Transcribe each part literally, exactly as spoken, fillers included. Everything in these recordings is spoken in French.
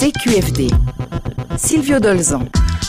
C Q F D. Silvio Dolzan.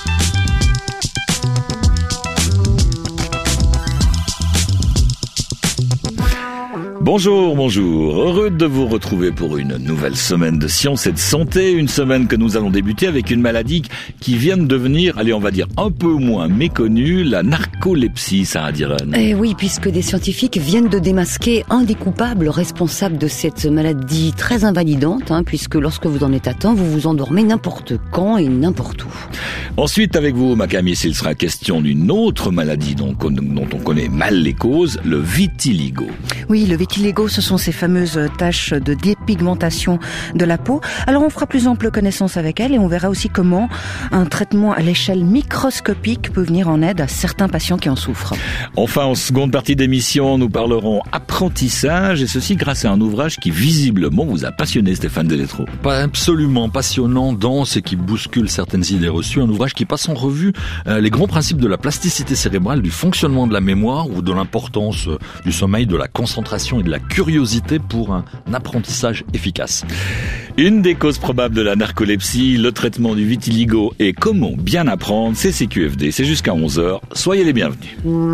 Bonjour, bonjour. Heureux de vous retrouver pour une nouvelle semaine de science et de santé. Une semaine que nous allons débuter avec une maladie qui vient de devenir, allez, on va dire, un peu moins méconnue, la narcolepsie, Sarah Diron. Eh oui, puisque des scientifiques viennent de démasquer un des coupables responsables de cette maladie très invalidante, hein, puisque lorsque vous en êtes atteint, vous vous endormez n'importe quand et n'importe où. Ensuite, avec vous, Macamis, il sera question d'une autre maladie dont, dont on connaît mal les causes, le vitiligo. Oui, le vitiligo, ce sont ces fameuses taches de dépigmentation de la peau. Alors on fera plus ample connaissance avec elle et on verra aussi comment un traitement à l'échelle microscopique peut venir en aide à certains patients qui en souffrent. Enfin, en seconde partie d'émission, nous parlerons apprentissage et ceci grâce à un ouvrage qui visiblement vous a passionné, Stéphane Deletro. Pas absolument passionnant, dense et qui bouscule certaines idées reçues. Un ouvrage qui passe en revue euh, les grands principes de la plasticité cérébrale, du fonctionnement de la mémoire ou de l'importance euh, du sommeil, de la concentration et de la curiosité pour un apprentissage efficace. Une des causes probables de la narcolepsie, le traitement du vitiligo et comment bien apprendre, c'est C Q F D. C'est jusqu'à onze heures. Soyez les bienvenus.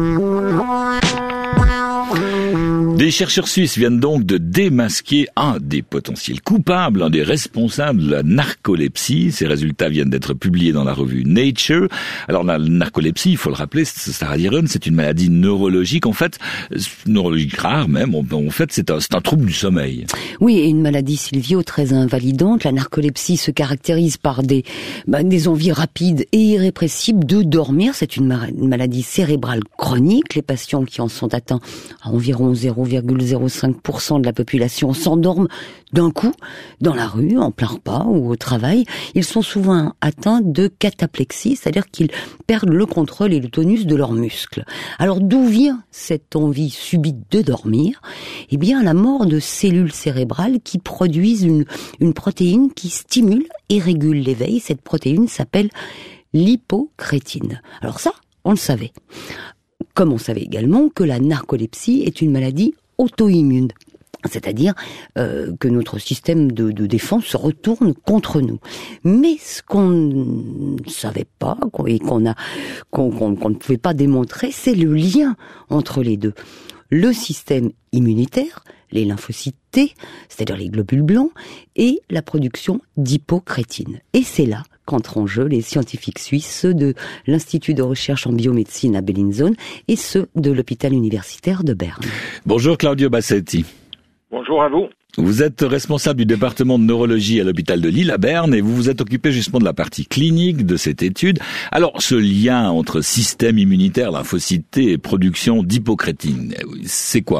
Des chercheurs suisses viennent donc de démasquer un des potentiels coupables, un des responsables de la narcolepsie. Ces résultats viennent d'être publiés dans la revue Nature. Alors la narcolepsie, il faut le rappeler, Sarah Diron, c'est une maladie neurologique, en fait, neurologique rare même, en fait c'est un, c'est un trouble du sommeil. Oui, et une maladie, Silvio, très invalidante. La narcolepsie se caractérise par des, bah, des envies rapides et irrépressibles de dormir. C'est une, ma- une maladie cérébrale chronique. Les patients qui en sont atteints à environ zéro virgule zéro cinq pour cent de la population s'endorment d'un coup, dans la rue, en plein repas ou au travail. Ils sont souvent atteints de cataplexie, c'est-à-dire qu'ils perdent le contrôle et le tonus de leurs muscles. Alors d'où vient cette envie subite de dormir ? Eh bien, la mort de cellules cérébrales qui produisent une, une protéine qui stimule et régule l'éveil. Cette protéine s'appelle l'hypocrétine. Alors ça, on le savait. Comme on savait également que la narcolepsie est une maladie auto-immune. C'est-à-dire euh, que notre système de, de défense se retourne contre nous. Mais ce qu'on ne savait pas qu'on, et qu'on, a, qu'on, qu'on, qu'on ne pouvait pas démontrer, c'est le lien entre les deux. Le système immunitaire, les lymphocytes T, c'est-à-dire les globules blancs, et la production d'hypocrétine. Et c'est là qu'entrent en jeu les scientifiques suisses, ceux de l'Institut de recherche en biomédecine à Bellinzone et ceux de l'hôpital universitaire de Berne. Bonjour Claudio Bassetti. Bonjour à vous. Vous êtes responsable du département de neurologie à l'hôpital de Lille à Berne et vous vous êtes occupé justement de la partie clinique de cette étude. Alors, ce lien entre système immunitaire, lymphocytes T et production d'hypocrétine, c'est quoi ?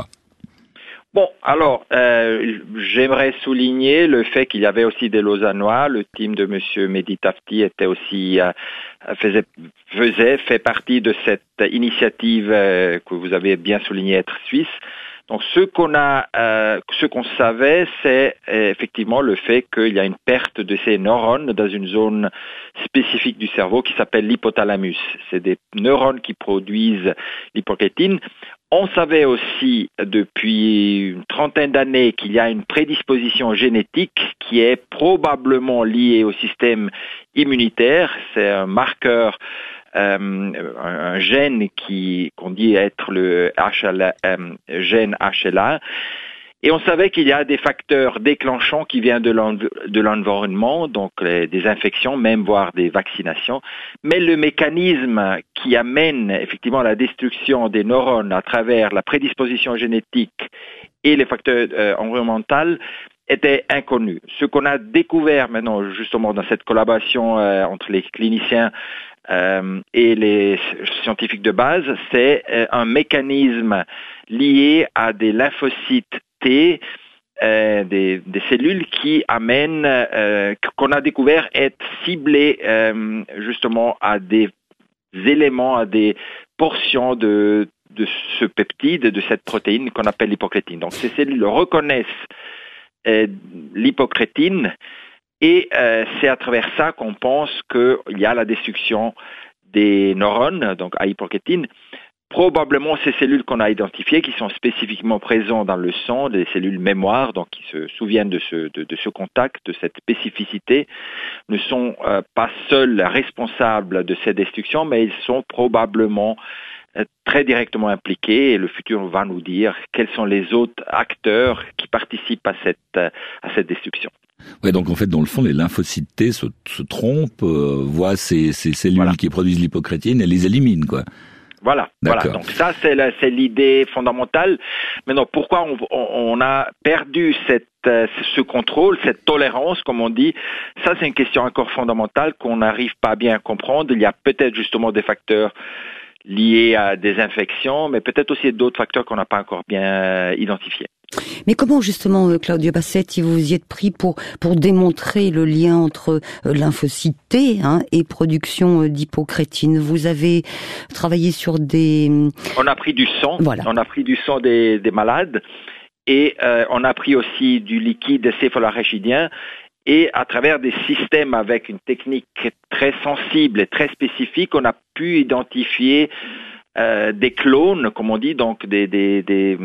Bon, alors, euh, j'aimerais souligner le fait qu'il y avait aussi des Lausannois. Le team de Monsieur Mehdi Tafti était aussi euh, faisait, faisait fait partie de cette initiative euh, que vous avez bien souligné être suisse. Donc, ce qu'on a, euh, ce qu'on savait, c'est euh, effectivement le fait qu'il y a une perte de ces neurones dans une zone spécifique du cerveau qui s'appelle l'hypothalamus. C'est des neurones qui produisent l'hypocrétine. On savait aussi depuis une trentaine d'années qu'il y a une prédisposition génétique qui est probablement liée au système immunitaire. C'est un marqueur, euh, un gène qui qu'on dit être le H L A, euh, gène H L A. Et on savait qu'il y a des facteurs déclenchants qui viennent de, l'env- de l'environnement, donc les, des infections, même voire des vaccinations. Mais le mécanisme qui amène effectivement à la destruction des neurones à travers la prédisposition génétique et les facteurs euh, environnementaux était inconnu. Ce qu'on a découvert maintenant justement dans cette collaboration euh, entre les cliniciens Euh, et les scientifiques de base, c'est euh, un mécanisme lié à des lymphocytes T, euh, des, des cellules qui amènent, euh, qu'on a découvert être ciblées euh, justement à des éléments, à des portions de, de ce peptide, de cette protéine qu'on appelle l'hypocrétine. Donc ces cellules reconnaissent euh, l'hypocrétine. Et euh, c'est à travers ça qu'on pense qu'il y a la destruction des neurones, donc à hypocrétine. probablement ces cellules qu'on a identifiées, qui sont spécifiquement présentes dans le sang, des cellules mémoire, donc qui se souviennent de ce, de, de ce contact, de cette spécificité, ne sont euh, pas seuls responsables de cette destruction, mais ils sont probablement euh, très directement impliqués, et le futur va nous dire quels sont les autres acteurs qui participent à cette, euh, à cette destruction. Ouais, donc en fait, dans le fond, les lymphocytes T se, se trompent, euh, voient ces, ces cellules voilà. qui produisent l'hypocrétine et les éliminent, quoi. Voilà, voilà. Donc ça, c'est, la, c'est l'idée fondamentale. Maintenant, pourquoi on, on, on a perdu cette, euh, ce contrôle, cette tolérance, comme on dit, ça, c'est une question encore fondamentale qu'on n'arrive pas bien à comprendre. Il y a peut-être justement des facteurs liés à des infections, mais peut-être aussi d'autres facteurs qu'on n'a pas encore bien identifiés. Mais comment justement, Claudio Bassetti, vous y êtes pris pour pour démontrer le lien entre euh, lymphocytes T hein, et production d'hypocrétine? Vous avez travaillé sur des... On a pris du sang, voilà. on a pris du sang des, des malades et euh, on a pris aussi du liquide céphalorachidien et à travers des systèmes avec une technique très sensible et très spécifique, on a pu identifier euh, des clones, comme on dit, donc des... des, des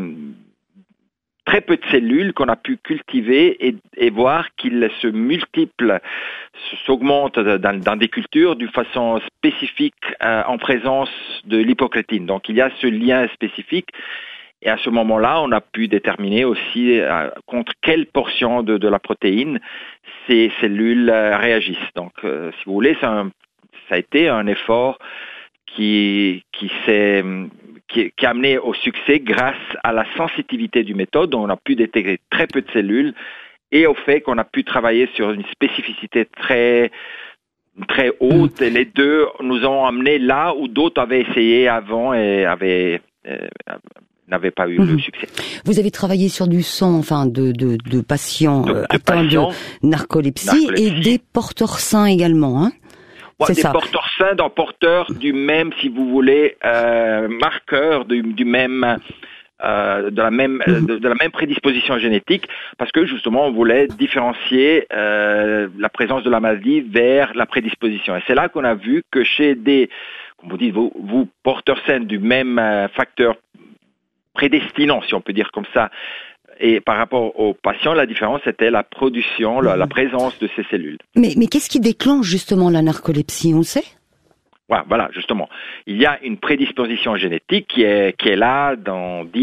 très peu de cellules qu'on a pu cultiver et, et voir qu'ils se multiplient, s'augmentent dans, dans des cultures d'une façon spécifique euh, en présence de l'hypocrétine. Donc il y a ce lien spécifique et à ce moment-là, on a pu déterminer aussi euh, contre quelle portion de, de la protéine ces cellules euh, réagissent. Donc euh, si vous voulez, c'est un, ça a été un effort qui, qui s'est... Qui, qui a amené au succès grâce à la sensitivité du méthode, dont on a pu détecter très peu de cellules, et au fait qu'on a pu travailler sur une spécificité très très haute. Et les deux nous ont amené là où d'autres avaient essayé avant et avaient euh, n'avaient pas eu mmh. le succès. Vous avez travaillé sur du sang, enfin de de, de patients de, de atteints patients, de narcolepsie, narcolepsie et des porteurs sains également, hein. Ouais, c'est des ça. porteurs sains, des porteurs du même, si vous voulez, euh, marqueur du, du même, euh, de la même, mm-hmm. de, de la même prédisposition génétique, parce que justement on voulait différencier euh, la présence de la maladie vers la prédisposition. Et c'est là qu'on a vu que chez des, comme vous dites, vous, vous porteurs sains du même euh, facteur prédestinant, si on peut dire comme ça. Et par rapport aux patients, la différence était la production, la, la présence de ces cellules. Mais, mais qu'est-ce qui déclenche justement la narcolepsie, on le sait ? Voilà, voilà, justement. Il y a une prédisposition génétique qui est, qui est là dans dix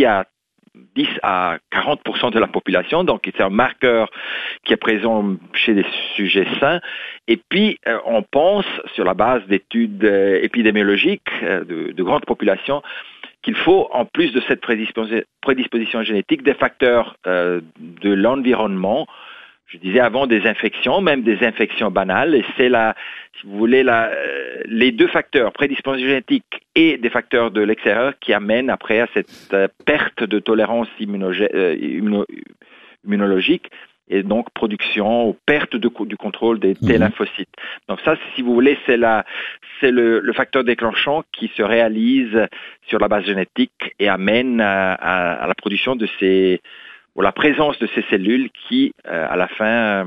à quarante pour cent de la population. Donc, c'est un marqueur qui est présent chez des sujets sains. Et puis, euh, on pense, sur la base d'études euh, épidémiologiques euh, de, de grandes populations, qu'il faut, en plus de cette prédisposition génétique, des facteurs euh, de l'environnement, je disais avant des infections, même des infections banales, et c'est la, si vous voulez, la, euh, les deux facteurs, prédisposition génétique et des facteurs de l'extérieur, qui amènent après à cette euh, perte de tolérance immunogé- euh, immuno- immunologique, et donc production ou perte de, du contrôle des T lymphocytes. Donc ça, si vous voulez, c'est la, c'est le, le facteur déclenchant qui se réalise sur la base génétique et amène à, à, à la production de ces, ou la présence de ces cellules qui, euh, à la fin, euh,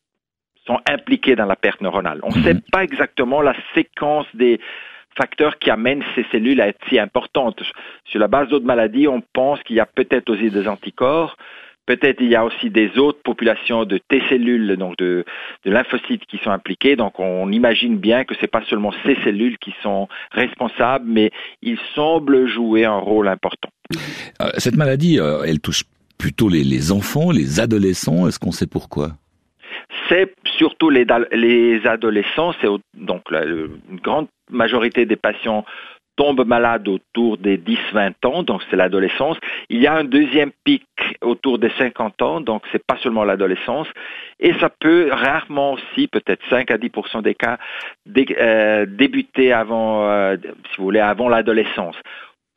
sont impliquées dans la perte neuronale. On ne sait pas exactement la séquence des facteurs qui amènent ces cellules à être si importantes. Sur la base d'autres maladies, on pense qu'il y a peut-être aussi des anticorps. Peut-être il y a aussi des autres populations de T-cellules, donc de, de lymphocytes qui sont impliquées. Donc on imagine bien que c'est pas seulement ces cellules qui sont responsables, mais ils semblent jouer un rôle important. Euh, cette maladie, euh, elle touche plutôt les, les enfants, les adolescents. Est-ce qu'on sait pourquoi ? C'est surtout les, les adolescents. C'est donc la, une grande majorité des patients tombent malades autour des dix à vingt ans, donc c'est l'adolescence. Il y a un deuxième pic autour des cinquante ans, donc c'est pas seulement l'adolescence. Et ça peut rarement aussi, peut-être cinq à dix pour cent des cas, dé, euh, débuter avant, euh, si vous voulez, avant l'adolescence. Pourquoi ?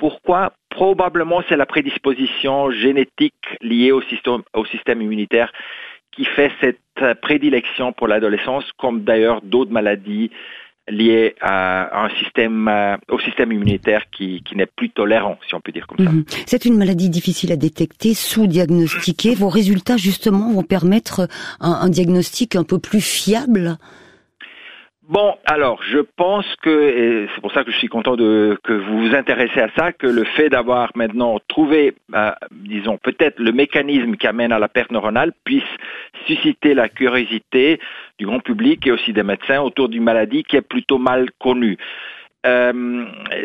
Probablement c'est la prédisposition génétique liée au système, au système immunitaire qui fait cette prédilection pour l'adolescence, comme d'ailleurs d'autres maladies lié à un système, euh, au système immunitaire qui, qui n'est plus tolérant, si on peut dire comme ça. Mmh. C'est une maladie difficile à détecter, sous-diagnostiquée. Vos résultats, justement, vont permettre un, un diagnostic un peu plus fiable ? Bon, alors, je pense que, et c'est pour ça que je suis content de que vous vous intéressez à ça, que le fait d'avoir maintenant trouvé, euh, disons, peut-être le mécanisme qui amène à la perte neuronale puisse susciter la curiosité du grand public et aussi des médecins autour d'une maladie qui est plutôt mal connue. Euh,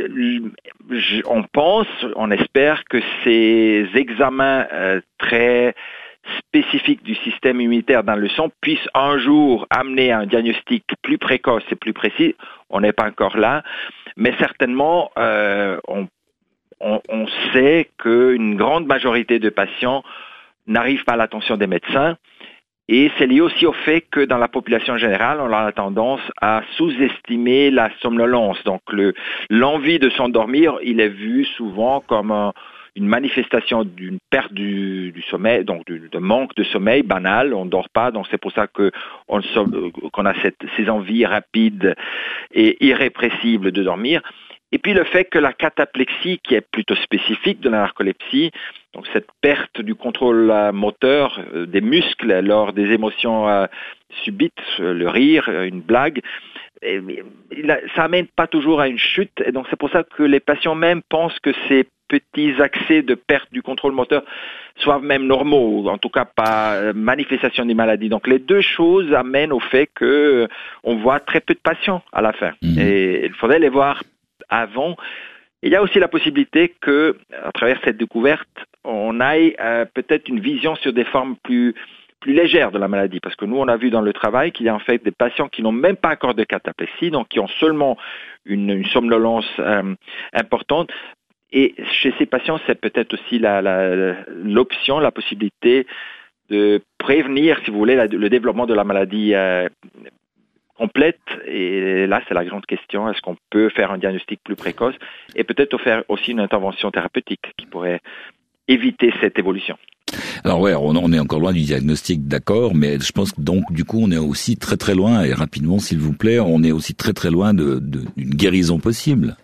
on pense, on espère que ces examens euh, très spécifiques du système immunitaire dans le sang puissent un jour amener à un diagnostic plus précoce et plus précis. On n'est pas encore là, mais certainement euh, on, on, on sait qu'une grande majorité de patients n'arrivent pas à l'attention des médecins. Et c'est lié aussi au fait que dans la population générale, on a tendance à sous-estimer la somnolence. Donc le, l'envie de s'endormir, il est vu souvent comme un, une manifestation d'une perte du, du sommeil, donc du, de manque de sommeil banal. On ne dort pas, donc c'est pour ça que on, qu'on a cette, ces envies rapides et irrépressibles de dormir. Et puis le fait que la cataplexie, qui est plutôt spécifique de la narcolepsie, donc cette perte du contrôle moteur euh, des muscles lors des émotions euh, subites, le rire, une blague, et, et, ça amène pas toujours à une chute. Et donc c'est pour ça que les patients même pensent que ces petits accès de perte du contrôle moteur soient même normaux, ou en tout cas pas manifestation des maladies. Donc les deux choses amènent au fait que euh, on voit très peu de patients à la fin. Mmh. Et il faudrait les voir avant. Il y a aussi la possibilité que, à travers cette découverte, on aille euh, peut-être une vision sur des formes plus plus légères de la maladie, parce que nous, on a vu dans le travail qu'il y a en fait des patients qui n'ont même pas encore de cataplexie, donc qui ont seulement une, une somnolence euh, importante. Et chez ces patients, c'est peut-être aussi la, la, l'option, la possibilité de prévenir, si vous voulez, la, le développement de la maladie euh, complète. Et là, c'est la grande question. Est-ce qu'on peut faire un diagnostic plus précoce et peut-être faire aussi une intervention thérapeutique qui pourrait éviter cette évolution? Alors ouais, on est encore loin du diagnostic, d'accord, mais je pense que donc du coup on est aussi très très loin, et rapidement s'il vous plaît, on est aussi très très loin de, de, d'une guérison possible.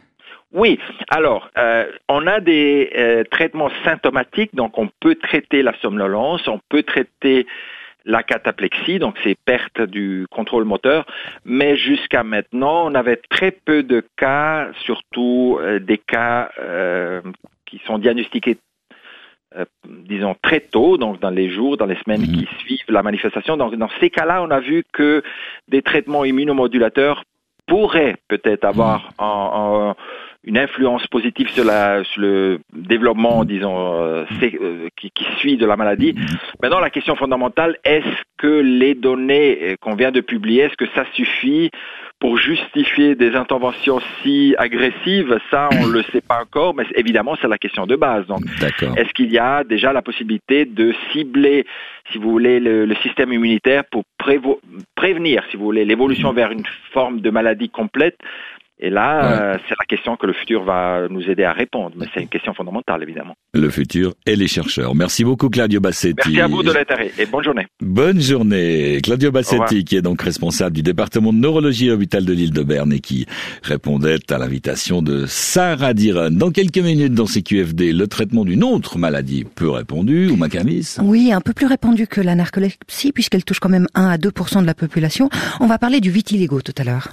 Oui, alors euh, on a des euh, traitements symptomatiques, donc on peut traiter la somnolence, on peut traiter la cataplexie, donc ces pertes du contrôle moteur, mais jusqu'à maintenant, on avait très peu de cas, surtout euh, des cas euh, qui sont diagnostiqués, euh, disons, très tôt, donc dans les jours, dans les semaines mmh. qui suivent la manifestation. Donc dans ces cas-là, on a vu que des traitements immunomodulateurs pourraient peut-être avoir mmh. un, un une influence positive sur, la, sur le développement, disons, euh, euh, qui, qui suit de la maladie. Maintenant, la question fondamentale, est-ce que les données qu'on vient de publier, est-ce que ça suffit pour justifier des interventions si agressives? Ça, on le sait pas encore, mais évidemment, c'est la question de base. Donc, D'accord. Est-ce qu'il y a déjà la possibilité de cibler, si vous voulez, le, le système immunitaire pour prévo- prévenir, si vous voulez, l'évolution vers une forme de maladie complète? Et là, ouais. euh, c'est la question que le futur va nous aider à répondre, mais c'est une question fondamentale, évidemment. Le futur et les chercheurs. Merci beaucoup, Claudio Bassetti. Merci à vous de l'intérêt et bonne journée. Bonne journée. Claudio Bassetti, qui est donc responsable du département de neurologie et hôpital de l'île de Berne et qui répondait à l'invitation de Sarah Diron. Dans quelques minutes, dans C Q F D, le traitement d'une autre maladie peu répandue, ou Macamis. Oui, un peu plus répandue que la narcolepsie, puisqu'elle touche quand même un à deux pour cent de la population. On va parler du vitiligo tout à l'heure.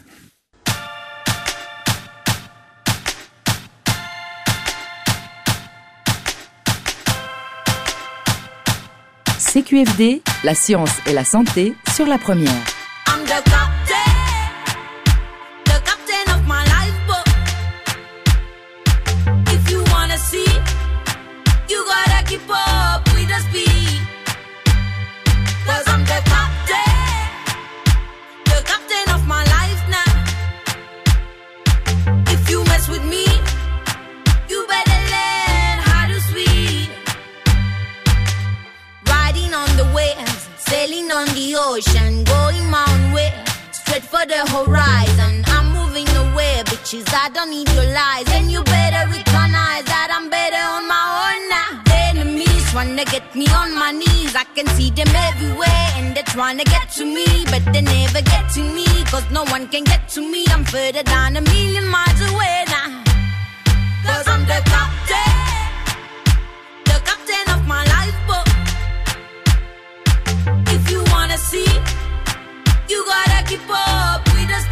C Q F D, la science et la santé sur la première. I'm the captain, the captain of my life book. If you wanna see, you gotta keep up with the speed. Cause I'm the captain, the captain of my life now. If you mess with me, you better learn how to swim. Riding on the waves, sailing on the ocean, going my way, straight for the horizon. I'm moving away, bitches, I don't need your lies. And you better recognize that I'm better on my own now. Enemies wanna get me on my knees, I can see them everywhere, and they're trying to get to me, but they never get to me, cause no one can get to me. I'm further down a million miles away now. Cause I'm the captain, the captain of my life boat. If you wanna see, you gotta keep up with the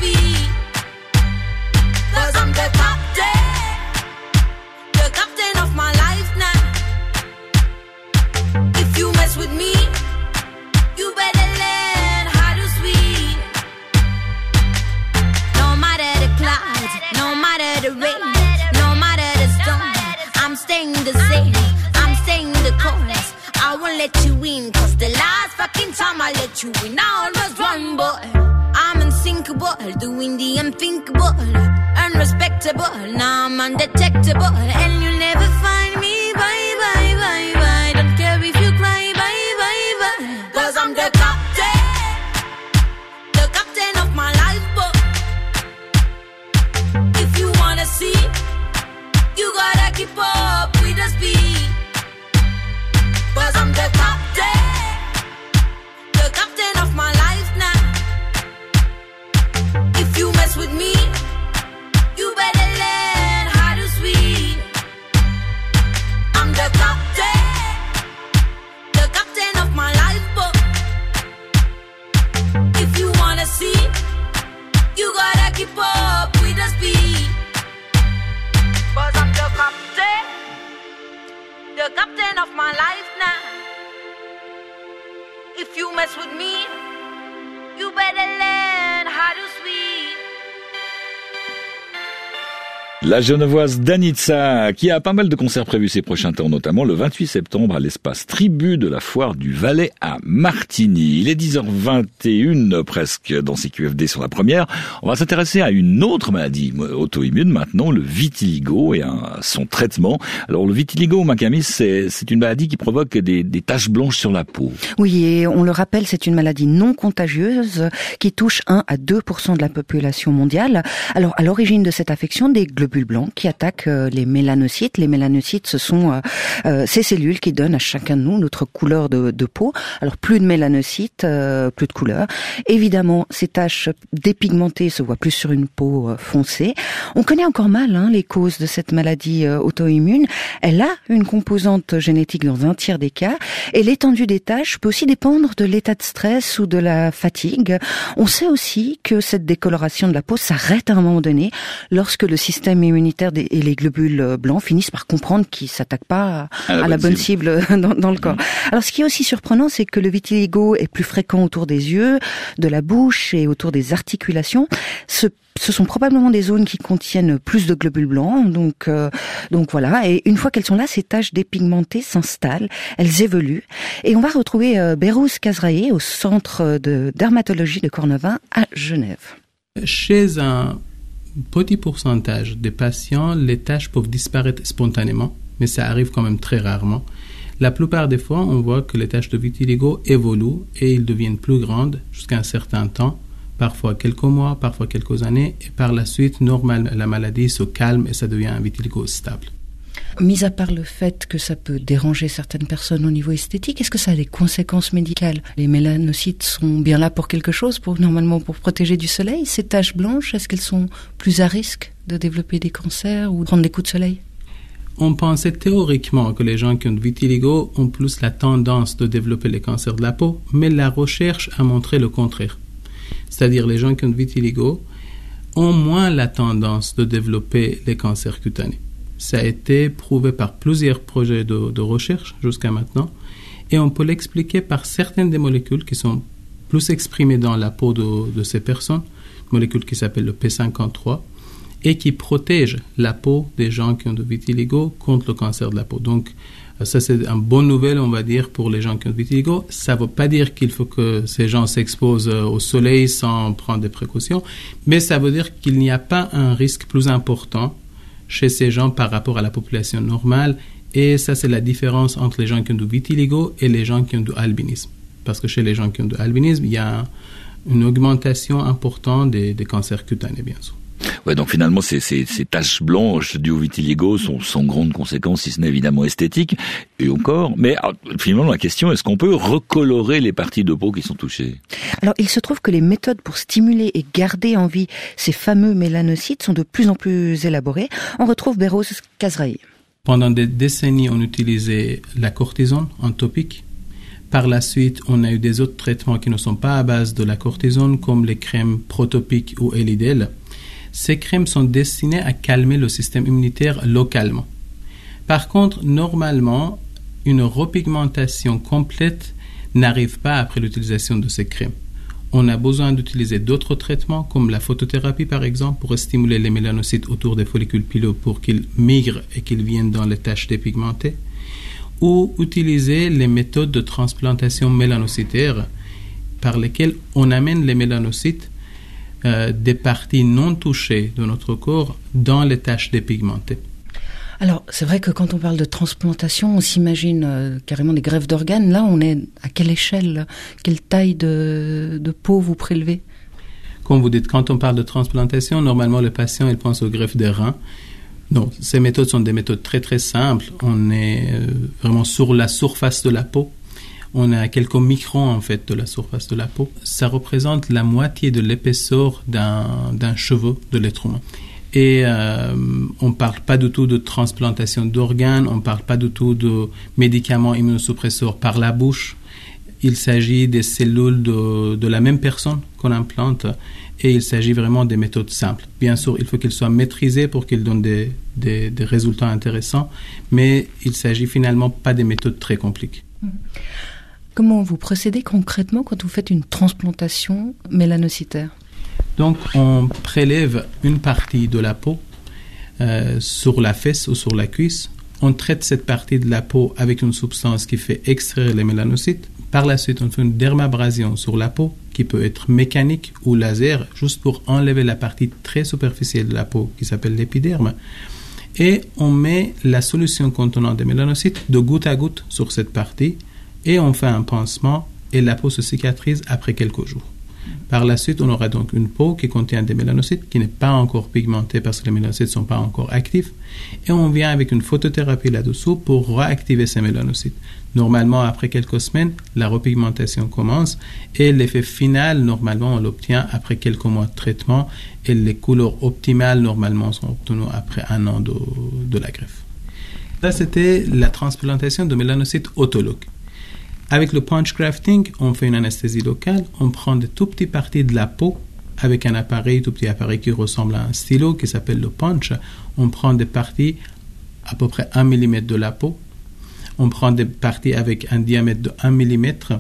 let you in, cause the last fucking time I let you in, I almost won, but I'm unsinkable, doing the unthinkable, unrespectable, now I'm undetectable, and you'll never find me, bye, bye, bye, bye, don't care if you cry, bye, bye, bye, cause I'm the captain, the captain of my life, but if you wanna see, you gotta keep up with the speed, cause I'm the captain, the captain of my life now. If you mess with me, you better learn how to swim. I'm the captain, the captain of my life, but if you wanna see, you gotta keep up with the speed, cause I'm the captain, the captain of my life now. If you mess with me, you better learn how to swim. La Genevoise Danitza, qui a pas mal de concerts prévus ces prochains temps, notamment le vingt-huit septembre à l'espace Tribu de la Foire du Valais à Martigny. Il est dix heures vingt et une presque dans C Q F D sur la première. On va s'intéresser à une autre maladie auto-immune maintenant, le vitiligo et à son traitement. Alors le vitiligo, Makamis, c'est, c'est une maladie qui provoque des, des taches blanches sur la peau. Oui, et on le rappelle, c'est une maladie non contagieuse qui touche un à deux pour cent de la population mondiale. Alors à l'origine de cette affection, des globules blancs qui attaquent euh, les mélanocytes. Les mélanocytes, ce sont euh, euh, ces cellules qui donnent à chacun de nous notre couleur de, de peau. Alors plus de mélanocytes, euh, plus de couleur. Évidemment, ces taches dépigmentées se voient plus sur une peau euh, foncée. On connaît encore mal hein, les causes de cette maladie euh, auto-immune. Elle a une composante génétique dans un tiers des cas, et l'étendue des taches peut aussi dépendre de l'état de stress ou de la fatigue. On sait aussi que cette décoloration de la peau s'arrête à un moment donné lorsque le système immunitaire et les globules blancs finissent par comprendre qu'ils s'attaquent pas à, à la bonne cible, cible dans, dans le corps. Mmh. Alors, ce qui est aussi surprenant, c'est que le vitiligo est plus fréquent autour des yeux, de la bouche et autour des articulations. Ce Ce sont probablement des zones qui contiennent plus de globules blancs, donc euh, donc voilà. Et une fois qu'elles sont là, ces taches dépigmentées s'installent, elles évoluent, et on va retrouver euh, Behrouz Kazraoui au centre de dermatologie de Cornevin à Genève. Chez un petit pourcentage des patients, les taches peuvent disparaître spontanément, mais ça arrive quand même très rarement. La plupart des fois, on voit que les taches de vitiligo évoluent et ils deviennent plus grandes jusqu'à un certain temps. Parfois quelques mois, parfois quelques années, et par la suite, normalement, la maladie se calme et ça devient un vitiligo stable. Mis à part le fait que ça peut déranger certaines personnes au niveau esthétique, est-ce que ça a des conséquences médicales? Les mélanocytes sont bien là pour quelque chose, pour normalement pour protéger du soleil. Ces taches blanches, est-ce qu'elles sont plus à risque de développer des cancers ou de prendre des coups de soleil? On pensait théoriquement que les gens qui ont du vitiligo ont plus la tendance de développer les cancers de la peau, mais la recherche a montré le contraire. C'est-à-dire les gens qui ont du vitiligo ont moins la tendance de développer les cancers cutanés. Ça a été prouvé par plusieurs projets de, de recherche jusqu'à maintenant, et on peut l'expliquer par certaines des molécules qui sont plus exprimées dans la peau de, de ces personnes, une molécule qui s'appelle le P cinquante-trois, et qui protège la peau des gens qui ont du vitiligo contre le cancer de la peau. Donc, ça, c'est une bonne nouvelle, on va dire, pour les gens qui ont du vitiligo. Ça ne veut pas dire qu'il faut que ces gens s'exposent au soleil sans prendre des précautions, mais ça veut dire qu'il n'y a pas un risque plus important chez ces gens par rapport à la population normale. Et ça, c'est la différence entre les gens qui ont du vitiligo et les gens qui ont du albinisme. Parce que chez les gens qui ont du albinisme, il y a une augmentation importante des, des cancers cutanés, bien sûr. Ouais, donc finalement, ces, ces, ces taches blanches dues au vitiligo sont sans grande conséquence, si ce n'est évidemment esthétique, et encore. Mais alors, finalement, la question, est-ce qu'on peut recolorer les parties de peau qui sont touchées? Alors, il se trouve que les méthodes pour stimuler et garder en vie ces fameux mélanocytes sont de plus en plus élaborées. On retrouve Behrouz Kazraoui. Pendant des décennies, on utilisait la cortisone en topique. Par la suite, on a eu des autres traitements qui ne sont pas à base de la cortisone, comme les crèmes protopiques ou Elidel. Ces crèmes sont destinées à calmer le système immunitaire localement. Par contre, normalement, une repigmentation complète n'arrive pas après l'utilisation de ces crèmes. On a besoin d'utiliser d'autres traitements, comme la photothérapie par exemple, pour stimuler les mélanocytes autour des follicules pileux pour qu'ils migrent et qu'ils viennent dans les taches dépigmentées. ou utiliser les méthodes de transplantation mélanocytaire par lesquelles on amène les mélanocytes euh, des parties non touchées de notre corps dans les taches dépigmentées. Alors, c'est vrai que quand on parle de transplantation, on s'imagine euh, carrément des greffes d'organes. Là, on est à quelle échelle, quelle taille de, de peau vous prélevez? Comme vous dites, quand on parle de transplantation, normalement, le patient, il pense aux greffes des reins. Donc, ces méthodes sont des méthodes très, très simples. On est euh, vraiment sur la surface de la peau. On est à quelques microns, en fait, de la surface de la peau. Ça représente la moitié de l'épaisseur d'un, d'un cheveu de l'être humain. Et euh, on ne parle pas du tout de transplantation d'organes, on ne parle pas du tout de médicaments immunosuppresseurs par la bouche. Il s'agit des cellules de, de la même personne qu'on implante et il s'agit vraiment des méthodes simples. Bien sûr, il faut qu'elles soient maîtrisées pour qu'elles donnent des, des, des résultats intéressants, mais il s'agit finalement pas des méthodes très compliquées. Comment vous procédez concrètement quand vous faites une transplantation mélanocytaire ? Donc, on prélève une partie de la peau euh, sur la fesse ou sur la cuisse. On traite cette partie de la peau avec une substance qui fait extraire les mélanocytes. Par la suite, on fait une dermabrasion sur la peau qui peut être mécanique ou laser, juste pour enlever la partie très superficielle de la peau qui s'appelle l'épiderme. Et on met la solution contenant des mélanocytes de goutte à goutte sur cette partie et on fait un pansement et la peau se cicatrise après quelques jours. Par la suite, on aura donc une peau qui contient des mélanocytes, qui n'est pas encore pigmentée parce que les mélanocytes ne sont pas encore actifs. Et on vient avec une photothérapie là-dessous pour réactiver ces mélanocytes. Normalement, après quelques semaines, la repigmentation commence et l'effet final, normalement, on l'obtient après quelques mois de traitement et les couleurs optimales, normalement, sont obtenues après un an de, de la greffe. Là, c'était la transplantation de mélanocytes autologues. Avec le punch grafting, on fait une anesthésie locale, on prend de tout petites parties de la peau avec un appareil, tout petit appareil qui ressemble à un stylo qui s'appelle le punch. On prend des parties à peu près un millimètre de la peau, on prend des parties avec un diamètre de un millimètre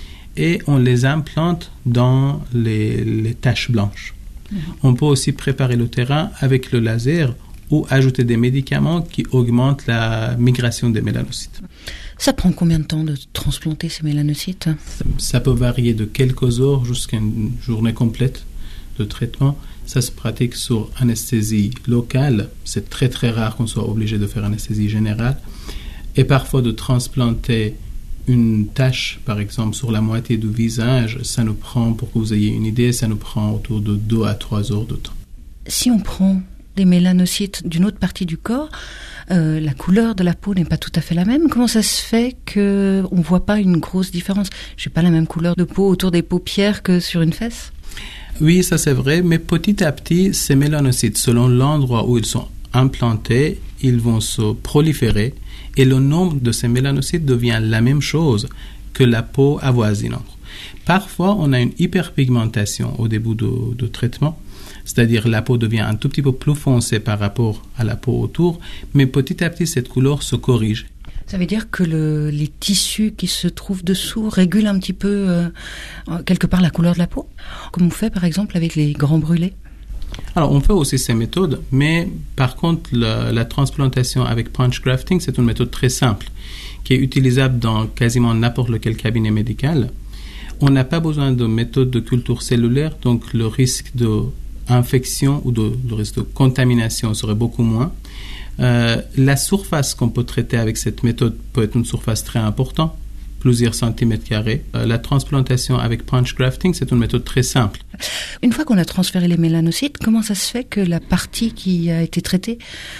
et on les implante dans les, les taches blanches. Mmh. On peut aussi préparer le terrain avec le laser ou ajouter des médicaments qui augmentent la migration des mélanocytes. Ça prend combien de temps de transplanter ces mélanocytes ? Ça, ça peut varier de quelques heures jusqu'à une journée complète de traitement. Ça se pratique sur anesthésie locale. C'est très très rare qu'on soit obligé de faire anesthésie générale. Et parfois de transplanter une tache, par exemple, sur la moitié du visage, ça nous prend, pour que vous ayez une idée, ça nous prend autour de deux à trois heures de temps. Si on prend des mélanocytes d'une autre partie du corps, euh, la couleur de la peau n'est pas tout à fait la même. Comment ça se fait qu'on ne voit pas une grosse différence ? Je n'ai pas la même couleur de peau autour des paupières que sur une fesse ? Oui, ça c'est vrai, mais petit à petit, ces mélanocytes, selon l'endroit où ils sont implantés, ils vont se proliférer et le nombre de ces mélanocytes devient la même chose que la peau avoisinante. Parfois, on a une hyperpigmentation au début de, de traitement, c'est-à-dire la peau devient un tout petit peu plus foncée par rapport à la peau autour, mais petit à petit, cette couleur se corrige. Ça veut dire que le, les tissus qui se trouvent dessous régulent un petit peu, euh, quelque part, la couleur de la peau, comme on fait par exemple avec les grands brûlés ? Alors, on fait aussi ces méthodes, mais par contre, la, la transplantation avec punch grafting, c'est une méthode très simple, qui est utilisable dans quasiment n'importe lequel cabinet médical. On n'a pas besoin de méthode de culture cellulaire, donc le risque d'infection ou de, le risque de contamination serait beaucoup moins. Euh, la surface qu'on peut traiter avec cette méthode peut être une surface très importante, plusieurs centimètres carrés. Euh, la transplantation avec punch grafting, c'est une méthode très simple. Une fois qu'on a transféré les mélanocytes, comment ça se fait que la partie qui a été traitée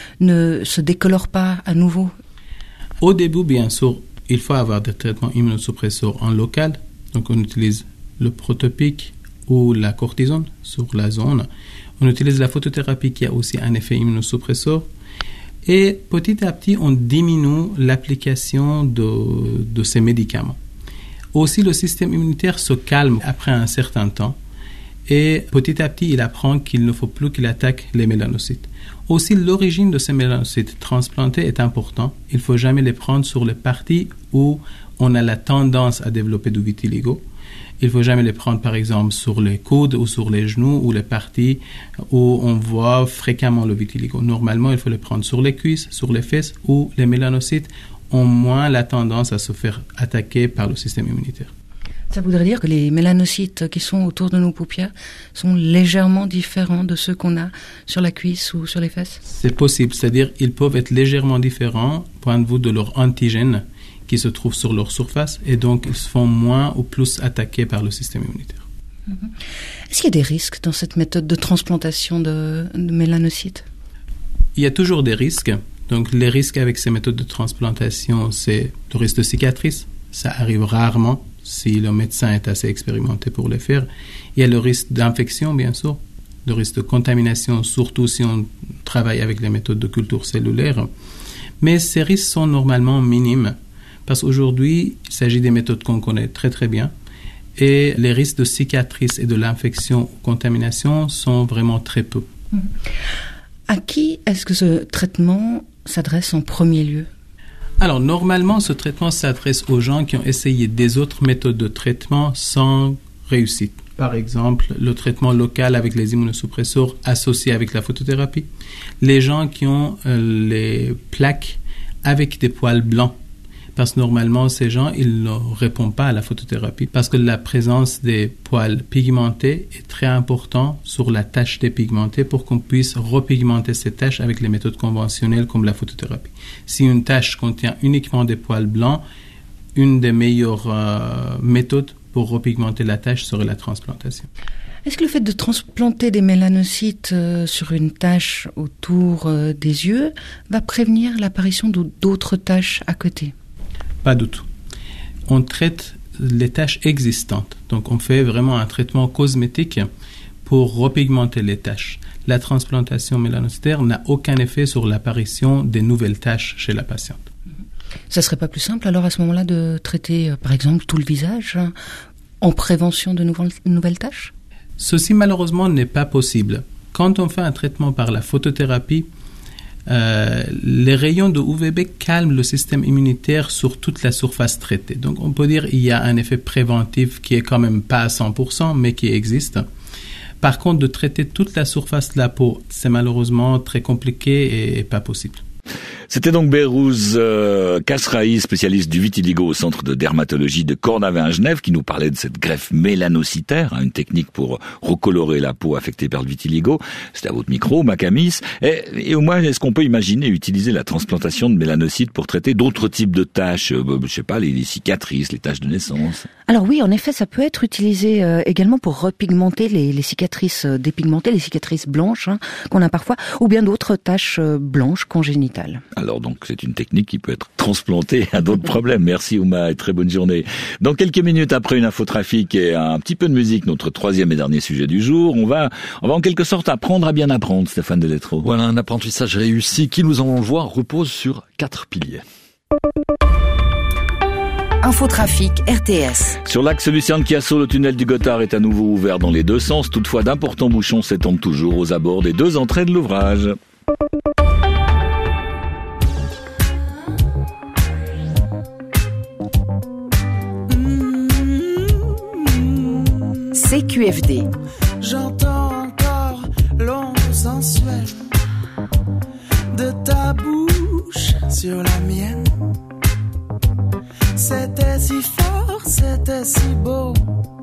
ne se décolore pas à nouveau ? Au début, bien sûr, il faut avoir des traitements immunosuppresseurs en local. Donc, on utilise le protopic ou la cortisone sur la zone. On utilise la photothérapie qui a aussi un effet immunosuppresseur. Et petit à petit, on diminue l'application de, de ces médicaments. Aussi, le système immunitaire se calme après un certain temps. Et petit à petit, il apprend qu'il ne faut plus qu'il attaque les mélanocytes. Aussi, l'origine de ces mélanocytes transplantés est importante. Il ne faut jamais les prendre sur les parties où on a la tendance à développer du vitiligo. Il ne faut jamais les prendre, par exemple, sur les coudes ou sur les genoux ou les parties où on voit fréquemment le vitiligo. Normalement, il faut les prendre sur les cuisses, sur les fesses où les mélanocytes ont moins la tendance à se faire attaquer par le système immunitaire. Ça voudrait dire que les mélanocytes qui sont autour de nos paupières sont légèrement différents de ceux qu'on a sur la cuisse ou sur les fesses? C'est possible, c'est-à-dire ils peuvent être légèrement différents au point de vue de leur antigène qui se trouve sur leur surface et donc ils se font moins ou plus attaquer par le système immunitaire. Est-ce qu'il y a des risques dans cette méthode de transplantation de, de mélanocytes? Il y a toujours des risques. Donc les risques avec ces méthodes de transplantation, c'est le risque de cicatrice. Ça arrive rarement si le médecin est assez expérimenté pour le faire. Il y a le risque d'infection, bien sûr. Le risque de contamination, surtout si on travaille avec les méthodes de culture cellulaire. Mais ces risques sont normalement minimes. Parce qu'aujourd'hui, il s'agit des méthodes qu'on connaît très très bien. Et les risques de cicatrice et de l'infection ou contamination sont vraiment très peu. À qui est-ce que ce traitement s'adresse en premier lieu? Alors, normalement, ce traitement s'adresse aux gens qui ont essayé des autres méthodes de traitement sans réussite. Par exemple, le traitement local avec les immunosuppresseurs associés avec la photothérapie. Les gens qui ont euh, les plaques avec des poils blancs. Parce que normalement, ces gens, ils ne répondent pas à la photothérapie parce que la présence des poils pigmentés est très importante sur la tache dépigmentée pour qu'on puisse repigmenter ces taches avec les méthodes conventionnelles comme la photothérapie. Si une tache contient uniquement des poils blancs, une des meilleures euh, méthodes pour repigmenter la tache serait la transplantation. Est-ce que le fait de transplanter des mélanocytes euh, sur une tache autour euh, des yeux va prévenir l'apparition d'autres taches à côté? Pas du tout. On traite les taches existantes. Donc, on fait vraiment un traitement cosmétique pour repigmenter les taches. La transplantation mélanocytaire n'a aucun effet sur l'apparition des nouvelles taches chez la patiente. Ça serait pas plus simple alors à ce moment-là de traiter, euh, par exemple, tout le visage hein, en prévention de nouvelles, nouvelles taches? Ceci, malheureusement, n'est pas possible. Quand on fait un traitement par la photothérapie, Euh, les rayons de U V B calment le système immunitaire sur toute la surface traitée. Donc, on peut dire qu'il y a un effet préventif qui est quand même pas à cent pour cent, mais qui existe. Par contre, de traiter toute la surface de la peau, c'est malheureusement très compliqué et, et pas possible. C'était donc Behrouz euh, Kasraï, spécialiste du vitiligo au centre de dermatologie de Cornavin à Genève, qui nous parlait de cette greffe mélanocytaire, hein, une technique pour recolorer la peau affectée par le vitiligo. C'était à votre micro, Macamis. Et, et au moins, est-ce qu'on peut imaginer utiliser la transplantation de mélanocytes pour traiter d'autres types de taches, euh, je sais pas, les, les cicatrices, les taches de naissance? Alors oui, en effet, ça peut être utilisé euh, également pour repigmenter les, les cicatrices euh, dépigmentées, les cicatrices blanches hein, qu'on a parfois, ou bien d'autres taches euh, blanches congénitales. Alors donc, c'est une technique qui peut être transplantée à d'autres problèmes. Merci Ouma et très bonne journée. Dans quelques minutes après une infotrafic et un petit peu de musique, notre troisième et dernier sujet du jour, on va, on va en quelque sorte apprendre à bien apprendre, Stéphane Deletreau. Voilà, un apprentissage réussi qui, nous allons le voir, repose sur quatre piliers. Infotrafic R T S. Sur l'axe Lucerne-Chiasso, le tunnel du Gothard est à nouveau ouvert dans les deux sens. Toutefois, d'importants bouchons s'étendent toujours aux abords des deux entrées de l'ouvrage. C Q F D. J'entends encore l'ombre sensuelle de ta bouche sur la mienne. C'était si fort, c'était si beau.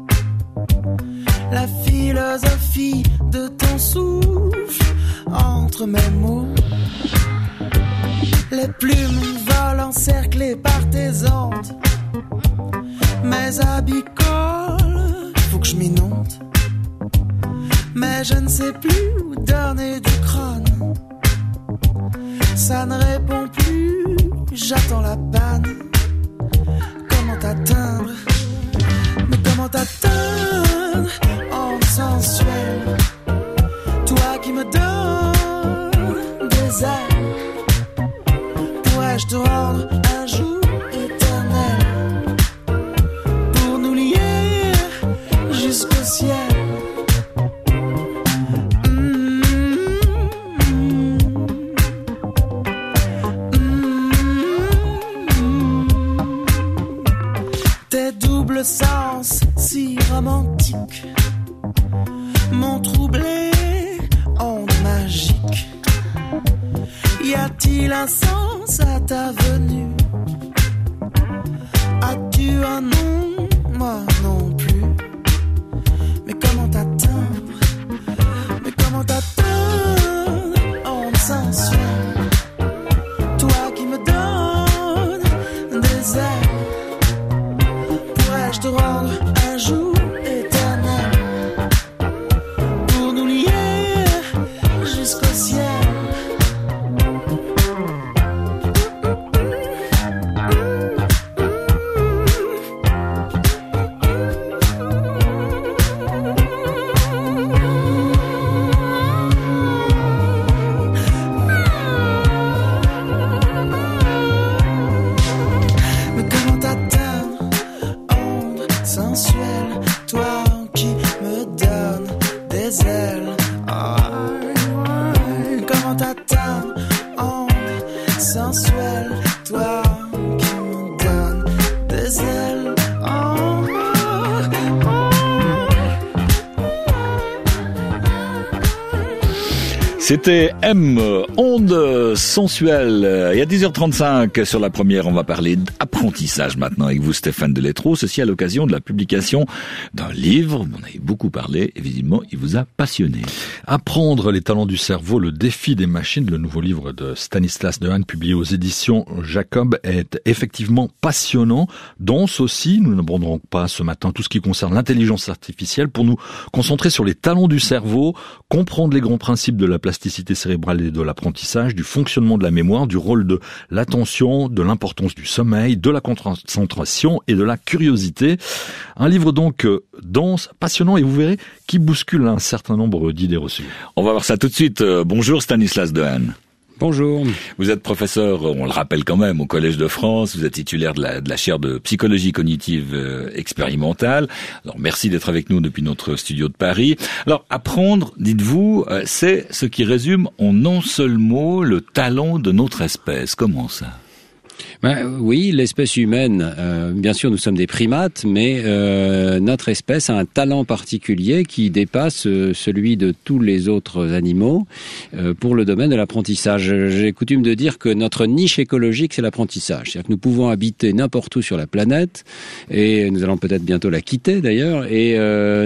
La philosophie de ton souffle entre mes mots. Les plumes volent encerclées par tes ondes. Mes habits collent, faut que je m'inonde. Mais je ne sais plus où donner du crâne. Ça ne répond plus, j'attends la panne. Comment t'atteindre? Mais comment t'atteindre en sensuel? Toi qui me donnes des ailes, pourrais-je te rendre un jour éternel pour nous lier jusqu'au ciel? Le sens si romantique m'ont troublé en magique. Y a-t-il un sens à ta venue? As-tu un nom? Moi non plus. Mais comment t'atteindre? Mais comment t'atteindre? En sensuel. Toi qui me donnes des ailes. Pourrais-je te rendre un jour éternel? Pour nous lier jusqu'au ciel. C'était M, onde sensuelle. Et à dix heures trente-cinq, sur la première, on va parler d'apprentissage maintenant avec vous, Stéphane Delettraux. Ceci à l'occasion de la publication d'un livre. On en a beaucoup parlé et visiblement, il vous a passionné. Apprendre les talents du cerveau, le défi des machines, le nouveau livre de Stanislas Dehaene, publié aux éditions Jacob, est effectivement passionnant. Dense aussi, nous n'aborderons pas ce matin tout ce qui concerne l'intelligence artificielle pour nous concentrer sur les talents du cerveau, comprendre les grands principes de la plasticité cérébrale et de l'apprentissage, du fonctionnement de la mémoire, du rôle de l'attention, de l'importance du sommeil, de la concentration et de la curiosité. Un livre donc dense, passionnant et vous verrez qui bouscule un certain nombre d'idées reçues. On va voir ça tout de suite. Bonjour Stanislas Dehaene. Bonjour. Vous êtes professeur, on le rappelle quand même, au Collège de France. Vous êtes titulaire de la, de la chaire de psychologie cognitive euh, expérimentale. Alors, merci d'être avec nous depuis notre studio de Paris. Alors, apprendre, dites-vous, euh, c'est ce qui résume en un seul mot le talent de notre espèce. Comment ça ? Ben, oui, l'espèce humaine, euh, bien sûr, nous sommes des primates, mais euh, notre espèce a un talent particulier qui dépasse euh, celui de tous les autres animaux euh, pour le domaine de l'apprentissage. J'ai coutume de dire que notre niche écologique, c'est l'apprentissage. C'est-à-dire que nous pouvons habiter n'importe où sur la planète, et nous allons peut-être bientôt la quitter d'ailleurs, et euh,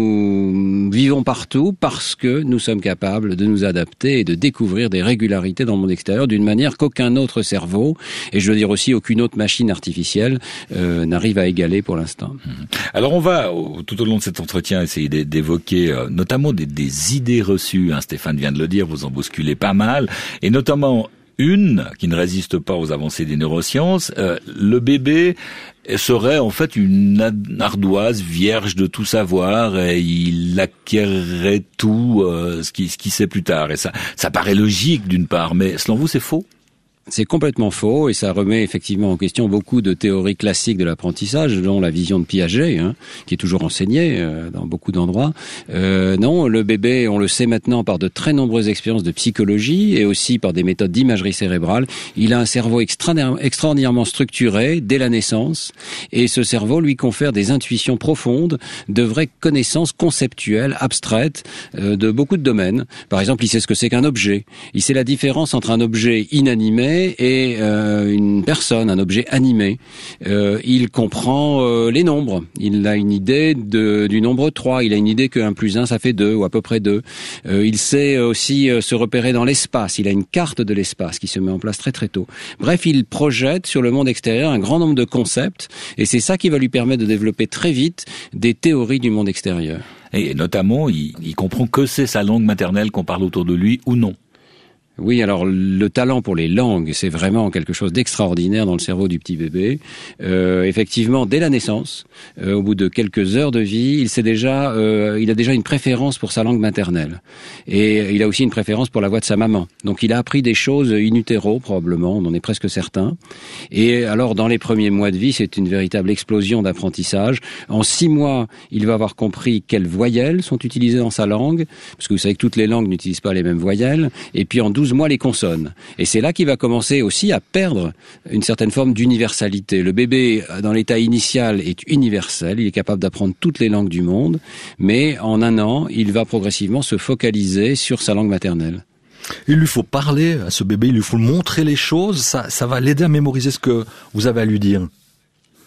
nous vivons partout parce que nous sommes capables de nous adapter et de découvrir des régularités dans le monde extérieur d'une manière qu'aucun autre cerveau, et je veux dire aussi aucune autre machine artificielle euh, n'arrive à égaler pour l'instant. Alors on va tout au long de cet entretien essayer d'évoquer euh, notamment des, des idées reçues, hein, Stéphane vient de le dire, vous en bousculez pas mal, et notamment une qui ne résiste pas aux avancées des neurosciences, euh, le bébé serait en fait une ardoise vierge de tout savoir et il acquerrait tout euh, ce qui ce qui sait plus tard, et ça ça paraît logique d'une part, mais selon vous c'est faux? C'est complètement faux et ça remet effectivement en question beaucoup de théories classiques de l'apprentissage, dont la vision de Piaget, hein, qui est toujours enseignée euh, dans beaucoup d'endroits. Euh, non, le bébé, on le sait maintenant par de très nombreuses expériences de psychologie et aussi par des méthodes d'imagerie cérébrale, il a un cerveau extra- extraordinairement structuré dès la naissance et ce cerveau lui confère des intuitions profondes, de vraies connaissances conceptuelles, abstraites, euh, de beaucoup de domaines. Par exemple, il sait ce que c'est qu'un objet. Il sait la différence entre un objet inanimé et euh, une personne, un objet animé. Euh, il comprend euh, les nombres. Il a une idée de, du nombre trois. Il a une idée que un plus un, ça fait deux, ou à peu près deux. Euh, il sait aussi euh, se repérer dans l'espace. Il a une carte de l'espace qui se met en place très très tôt. Bref, il projette sur le monde extérieur un grand nombre de concepts, et c'est ça qui va lui permettre de développer très vite des théories du monde extérieur. Et notamment, il, il comprend que c'est sa langue maternelle qu'on parle autour de lui ou non. Oui, alors le talent pour les langues, c'est vraiment quelque chose d'extraordinaire dans le cerveau du petit bébé. Euh, effectivement, dès la naissance, euh, au bout de quelques heures de vie, il sait déjà, euh, il a déjà une préférence pour sa langue maternelle, et il a aussi une préférence pour la voix de sa maman. Donc, il a appris des choses in utero probablement, on en est presque certain. Et alors, dans les premiers mois de vie, c'est une véritable explosion d'apprentissage. En six mois, il va avoir compris quelles voyelles sont utilisées dans sa langue, parce que vous savez que toutes les langues n'utilisent pas les mêmes voyelles. Et puis en douze mois les consonnes. Et c'est là qu'il va commencer aussi à perdre une certaine forme d'universalité. Le bébé, dans l'état initial, est universel. Il est capable d'apprendre toutes les langues du monde. Mais en un an, il va progressivement se focaliser sur sa langue maternelle. Il lui faut parler à ce bébé, il lui faut montrer les choses. Ça, ça va l'aider à mémoriser ce que vous avez à lui dire.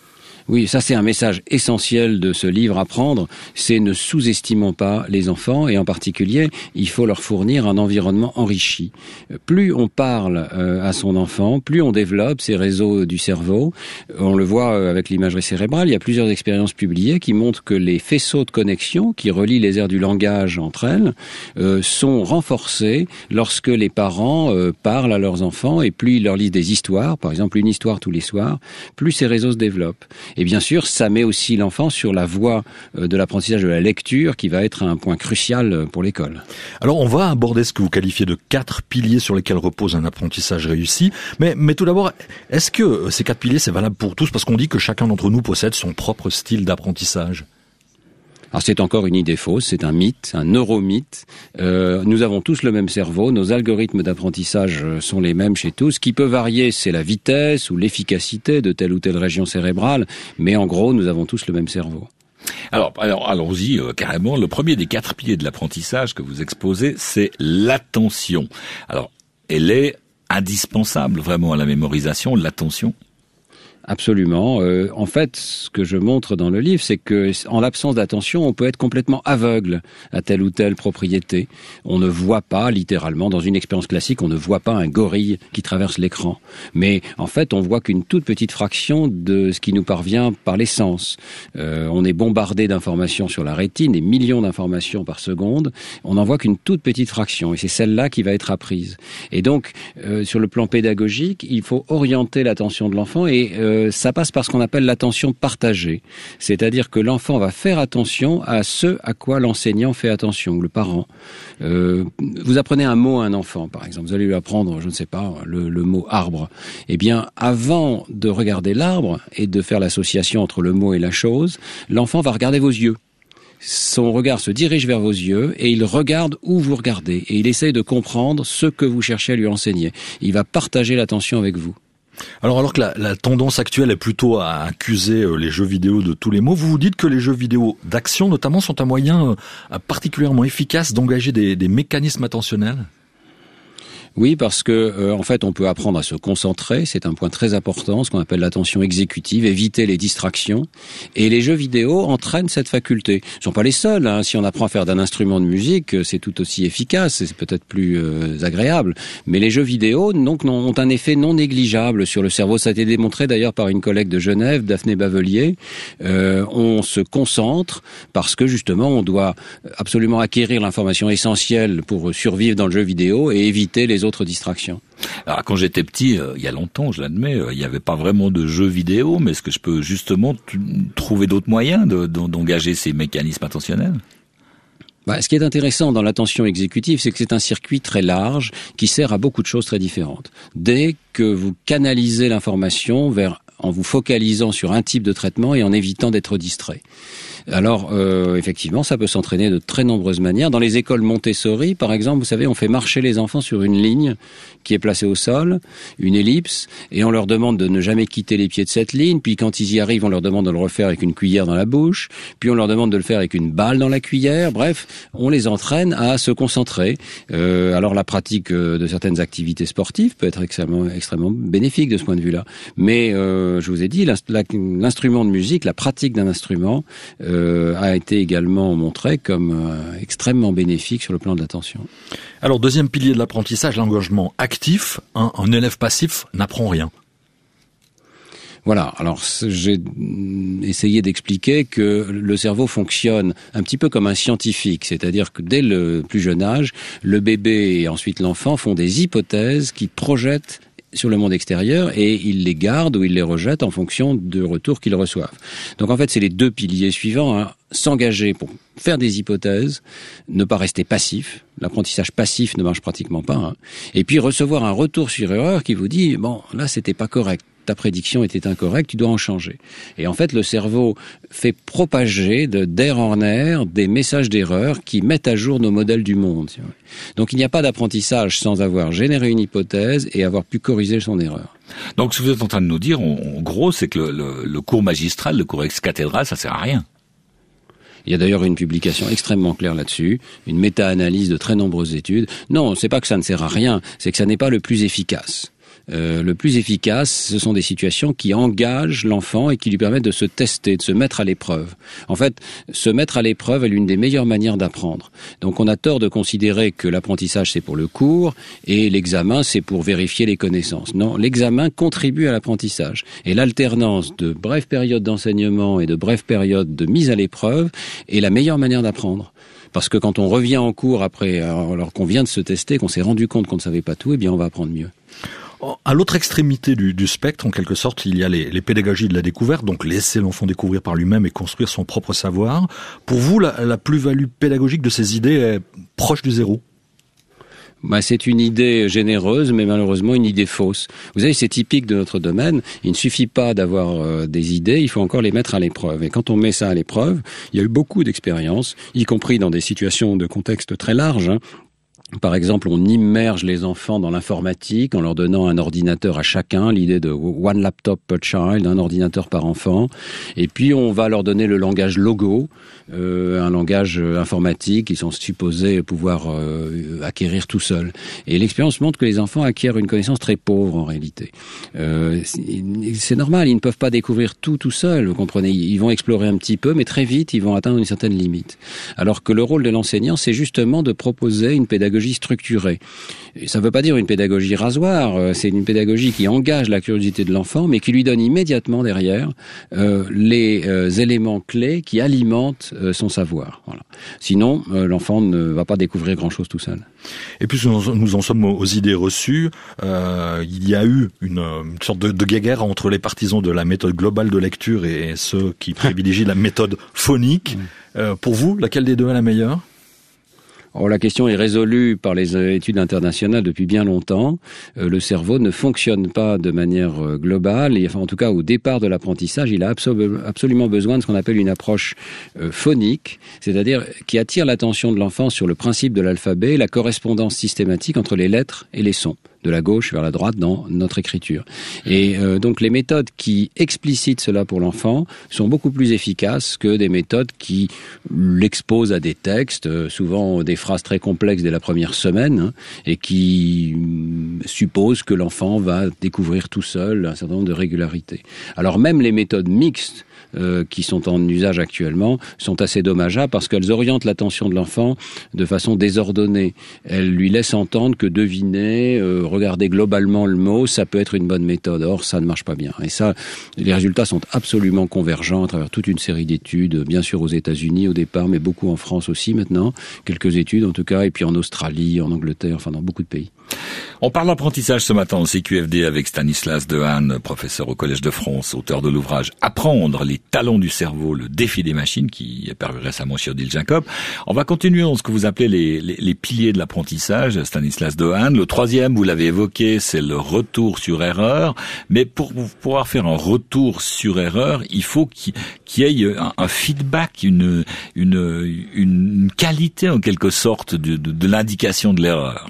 Oui, ça c'est un message essentiel de ce livre Apprendre, c'est ne sous-estimons pas les enfants et en particulier, il faut leur fournir un environnement enrichi. Plus on parle euh, à son enfant, plus on développe ces réseaux du cerveau. On le voit avec l'imagerie cérébrale, il y a plusieurs expériences publiées qui montrent que les faisceaux de connexion qui relient les aires du langage entre elles euh, sont renforcés lorsque les parents euh, parlent à leurs enfants et plus ils leur lisent des histoires, par exemple une histoire tous les soirs, plus ces réseaux se développent. Et bien sûr, ça met aussi l'enfant sur la voie euh, de l'apprentissage de la lecture qui va être un point crucial pour l'école. Alors on va aborder ce que vous qualifiez de quatre piliers sur lesquels repose un apprentissage réussi. Mais, mais tout d'abord, est-ce que ces quatre piliers c'est valable pour tous? Parce qu'on dit que chacun d'entre nous possède son propre style d'apprentissage. Alors c'est encore une idée fausse, c'est un mythe, un neuromythe. Euh, nous avons tous le même cerveau, nos algorithmes d'apprentissage sont les mêmes chez tous. Ce qui peut varier, c'est la vitesse ou l'efficacité de telle ou telle région cérébrale, mais en gros, nous avons tous le même cerveau. Alors, alors allons-y euh, carrément. Le premier des quatre piliers de l'apprentissage que vous exposez, c'est l'attention. Alors, elle est indispensable vraiment à la mémorisation, l'attention. Absolument. Euh, en fait, ce que je montre dans le livre, c'est que en l'absence d'attention, on peut être complètement aveugle à telle ou telle propriété. On ne voit pas, littéralement, dans une expérience classique, on ne voit pas un gorille qui traverse l'écran. Mais en fait, on voit qu'une toute petite fraction de ce qui nous parvient par les sens. Euh, on est bombardé d'informations sur la rétine, des millions d'informations par seconde. On n'en voit qu'une toute petite fraction, et c'est celle-là qui va être apprise. Et donc, euh, sur le plan pédagogique, il faut orienter l'attention de l'enfant et euh, ça passe par ce qu'on appelle l'attention partagée. C'est-à-dire que l'enfant va faire attention à ce à quoi l'enseignant fait attention, ou le parent. Euh, vous apprenez un mot à un enfant, par exemple. Vous allez lui apprendre, je ne sais pas, le, le mot arbre. Eh bien, avant de regarder l'arbre et de faire l'association entre le mot et la chose, l'enfant va regarder vos yeux. Son regard se dirige vers vos yeux et il regarde où vous regardez. Et il essaye de comprendre ce que vous cherchez à lui enseigner. Il va partager l'attention avec vous. Alors, alors que la, la tendance actuelle est plutôt à accuser les jeux vidéo de tous les maux, vous vous dites que les jeux vidéo d'action, notamment, sont un moyen particulièrement efficace d'engager des, des mécanismes attentionnels ? Oui, parce que euh, en fait, on peut apprendre à se concentrer. C'est un point très important, ce qu'on appelle l'attention exécutive, éviter les distractions. Et les jeux vidéo entraînent cette faculté. Ils ne sont pas les seuls. Hein. Si on apprend à faire d'un instrument de musique, c'est tout aussi efficace. C'est peut-être plus euh, agréable. Mais les jeux vidéo, donc, ont un effet non négligeable sur le cerveau. Ça a été démontré d'ailleurs par une collègue de Genève, Daphné Bavelier. Euh, on se concentre parce que justement, on doit absolument acquérir l'information essentielle pour survivre dans le jeu vidéo et éviter les autres autres distractions. Alors, quand j'étais petit, euh, il y a longtemps, je l'admets, euh, il n'y avait pas vraiment de jeux vidéo, mais est-ce que je peux justement t- trouver d'autres moyens de, de, d'engager ces mécanismes attentionnels ? Bah, ce qui est intéressant dans l'attention exécutive, c'est que c'est un circuit très large qui sert à beaucoup de choses très différentes. Dès que vous canalisez l'information vers en vous focalisant sur un type de traitement et en évitant d'être distrait. Alors, euh, effectivement, ça peut s'entraîner de très nombreuses manières. Dans les écoles Montessori, par exemple, vous savez, on fait marcher les enfants sur une ligne qui est placée au sol, une ellipse, et on leur demande de ne jamais quitter les pieds de cette ligne, puis quand ils y arrivent, on leur demande de le refaire avec une cuillère dans la bouche, puis on leur demande de le faire avec une balle dans la cuillère. Bref, on les entraîne à se concentrer. Euh, alors, la pratique de certaines activités sportives peut être extrêmement, extrêmement bénéfique de ce point de vue-là. Mais, euh, je vous ai dit, l'instrument de musique, la pratique d'un instrument, euh, a été également montré comme euh, extrêmement bénéfique sur le plan de l'attention. Alors, deuxième pilier de l'apprentissage, l'engagement actif. Un, un élève passif n'apprend rien. Voilà, alors j'ai essayé d'expliquer que le cerveau fonctionne un petit peu comme un scientifique, c'est-à-dire que dès le plus jeune âge, le bébé et ensuite l'enfant font des hypothèses qui projettent sur le monde extérieur et ils les gardent ou ils les rejettent en fonction de retours qu'ils reçoivent. Donc en fait, c'est les deux piliers suivants, hein. S'engager pour faire des hypothèses, ne pas rester passif. L'apprentissage passif ne marche pratiquement pas. Hein. Et puis recevoir un retour sur erreur qui vous dit « bon, là, c'était pas correct. Ta prédiction était incorrecte, tu dois en changer. » Et en fait, le cerveau fait propager de d'air en air des messages d'erreur qui mettent à jour nos modèles du monde. Donc il n'y a pas d'apprentissage sans avoir généré une hypothèse et avoir pu corriger son erreur. Donc ce que vous êtes en train de nous dire, en, en gros, c'est que le, le, le cours magistral, le cours ex-cathédrale, ça sert à rien. Il y a d'ailleurs une publication extrêmement claire là-dessus, une méta-analyse de très nombreuses études. Non, c'est pas que ça ne sert à rien, c'est que ça n'est pas le plus efficace. euh, le plus efficace, ce sont des situations qui engagent l'enfant et qui lui permettent de se tester, de se mettre à l'épreuve. En fait, se mettre à l'épreuve est l'une des meilleures manières d'apprendre. Donc on a tort de considérer que l'apprentissage c'est pour le cours et l'examen c'est pour vérifier les connaissances. Non, l'examen contribue à l'apprentissage. Et l'alternance de brèves périodes d'enseignement et de brèves périodes de mise à l'épreuve est la meilleure manière d'apprendre. Parce que quand on revient en cours après, alors qu'on vient de se tester, qu'on s'est rendu compte qu'on ne savait pas tout, eh bien on va apprendre mieux. À l'autre extrémité du, du spectre, en quelque sorte, il y a les, les pédagogies de la découverte, donc laisser l'enfant découvrir par lui-même et construire son propre savoir. Pour vous, la, la plus-value pédagogique de ces idées est proche du zéro ? Bah, c'est une idée généreuse, mais malheureusement une idée fausse. Vous savez, c'est typique de notre domaine. Il ne suffit pas d'avoir euh, des idées, il faut encore les mettre à l'épreuve. Et quand on met ça à l'épreuve, il y a eu beaucoup d'expériences, y compris dans des situations de contexte très large, hein. Par exemple, on immerge les enfants dans l'informatique en leur donnant un ordinateur à chacun, l'idée de one laptop per child, un ordinateur par enfant. Et puis, on va leur donner le langage Logo, euh, un langage informatique qu'ils sont supposés pouvoir euh, acquérir tout seuls. Et l'expérience montre que les enfants acquièrent une connaissance très pauvre en réalité. Euh, c'est normal, ils ne peuvent pas découvrir tout tout seuls, vous comprenez. Ils vont explorer un petit peu, mais très vite, ils vont atteindre une certaine limite. Alors que le rôle de l'enseignant, c'est justement de proposer une pédagogie structurée. Et ça ne veut pas dire une pédagogie rasoir, c'est une pédagogie qui engage la curiosité de l'enfant, mais qui lui donne immédiatement derrière euh, les euh, éléments clés qui alimentent euh, son savoir. Voilà. Sinon, euh, l'enfant ne va pas découvrir grand-chose tout seul. Et puis nous en sommes aux idées reçues. Euh, il y a eu une, une sorte de, de guéguerre entre les partisans de la méthode globale de lecture et ceux qui privilégient la méthode phonique. Euh, pour vous, laquelle des deux est la meilleure ? Or, la question est résolue par les études internationales depuis bien longtemps. Euh, le cerveau ne fonctionne pas de manière euh, globale. Et, enfin, en tout cas, au départ de l'apprentissage, il a absolu- absolument besoin de ce qu'on appelle une approche euh, phonique, c'est-à-dire qui attire l'attention de l'enfant sur le principe de l'alphabet, la correspondance systématique entre les lettres et les sons, de la gauche vers la droite dans notre écriture. Et euh, donc les méthodes qui explicitent cela pour l'enfant sont beaucoup plus efficaces que des méthodes qui l'exposent à des textes, euh, souvent des phrases très complexes dès la première semaine, hein, et qui euh, supposent que l'enfant va découvrir tout seul un certain nombre de régularités. Alors même les méthodes mixtes Euh, qui sont en usage actuellement, sont assez dommageables parce qu'elles orientent l'attention de l'enfant de façon désordonnée. Elles lui laissent entendre que deviner, euh, regarder globalement le mot, ça peut être une bonne méthode. Or, ça ne marche pas bien. Et ça, les résultats sont absolument convergents à travers toute une série d'études, bien sûr aux États-Unis au départ, mais beaucoup en France aussi maintenant, quelques études en tout cas, et puis en Australie, en Angleterre, enfin dans beaucoup de pays. On parle d'apprentissage ce matin au C Q F D avec Stanislas Dehaene, professeur au Collège de France, auteur de l'ouvrage « Apprendre les talents du cerveau, le défi des machines » qui est paru récemment chez Odile Jacob. On va continuer dans ce que vous appelez les, les, les piliers de l'apprentissage, Stanislas Dehaene. Le troisième, vous l'avez évoqué, c'est le retour sur erreur. Mais pour pouvoir faire un retour sur erreur, il faut qu'il, qu'il y ait un, un feedback, une, une, une qualité en quelque sorte de, de, de l'indication de l'erreur.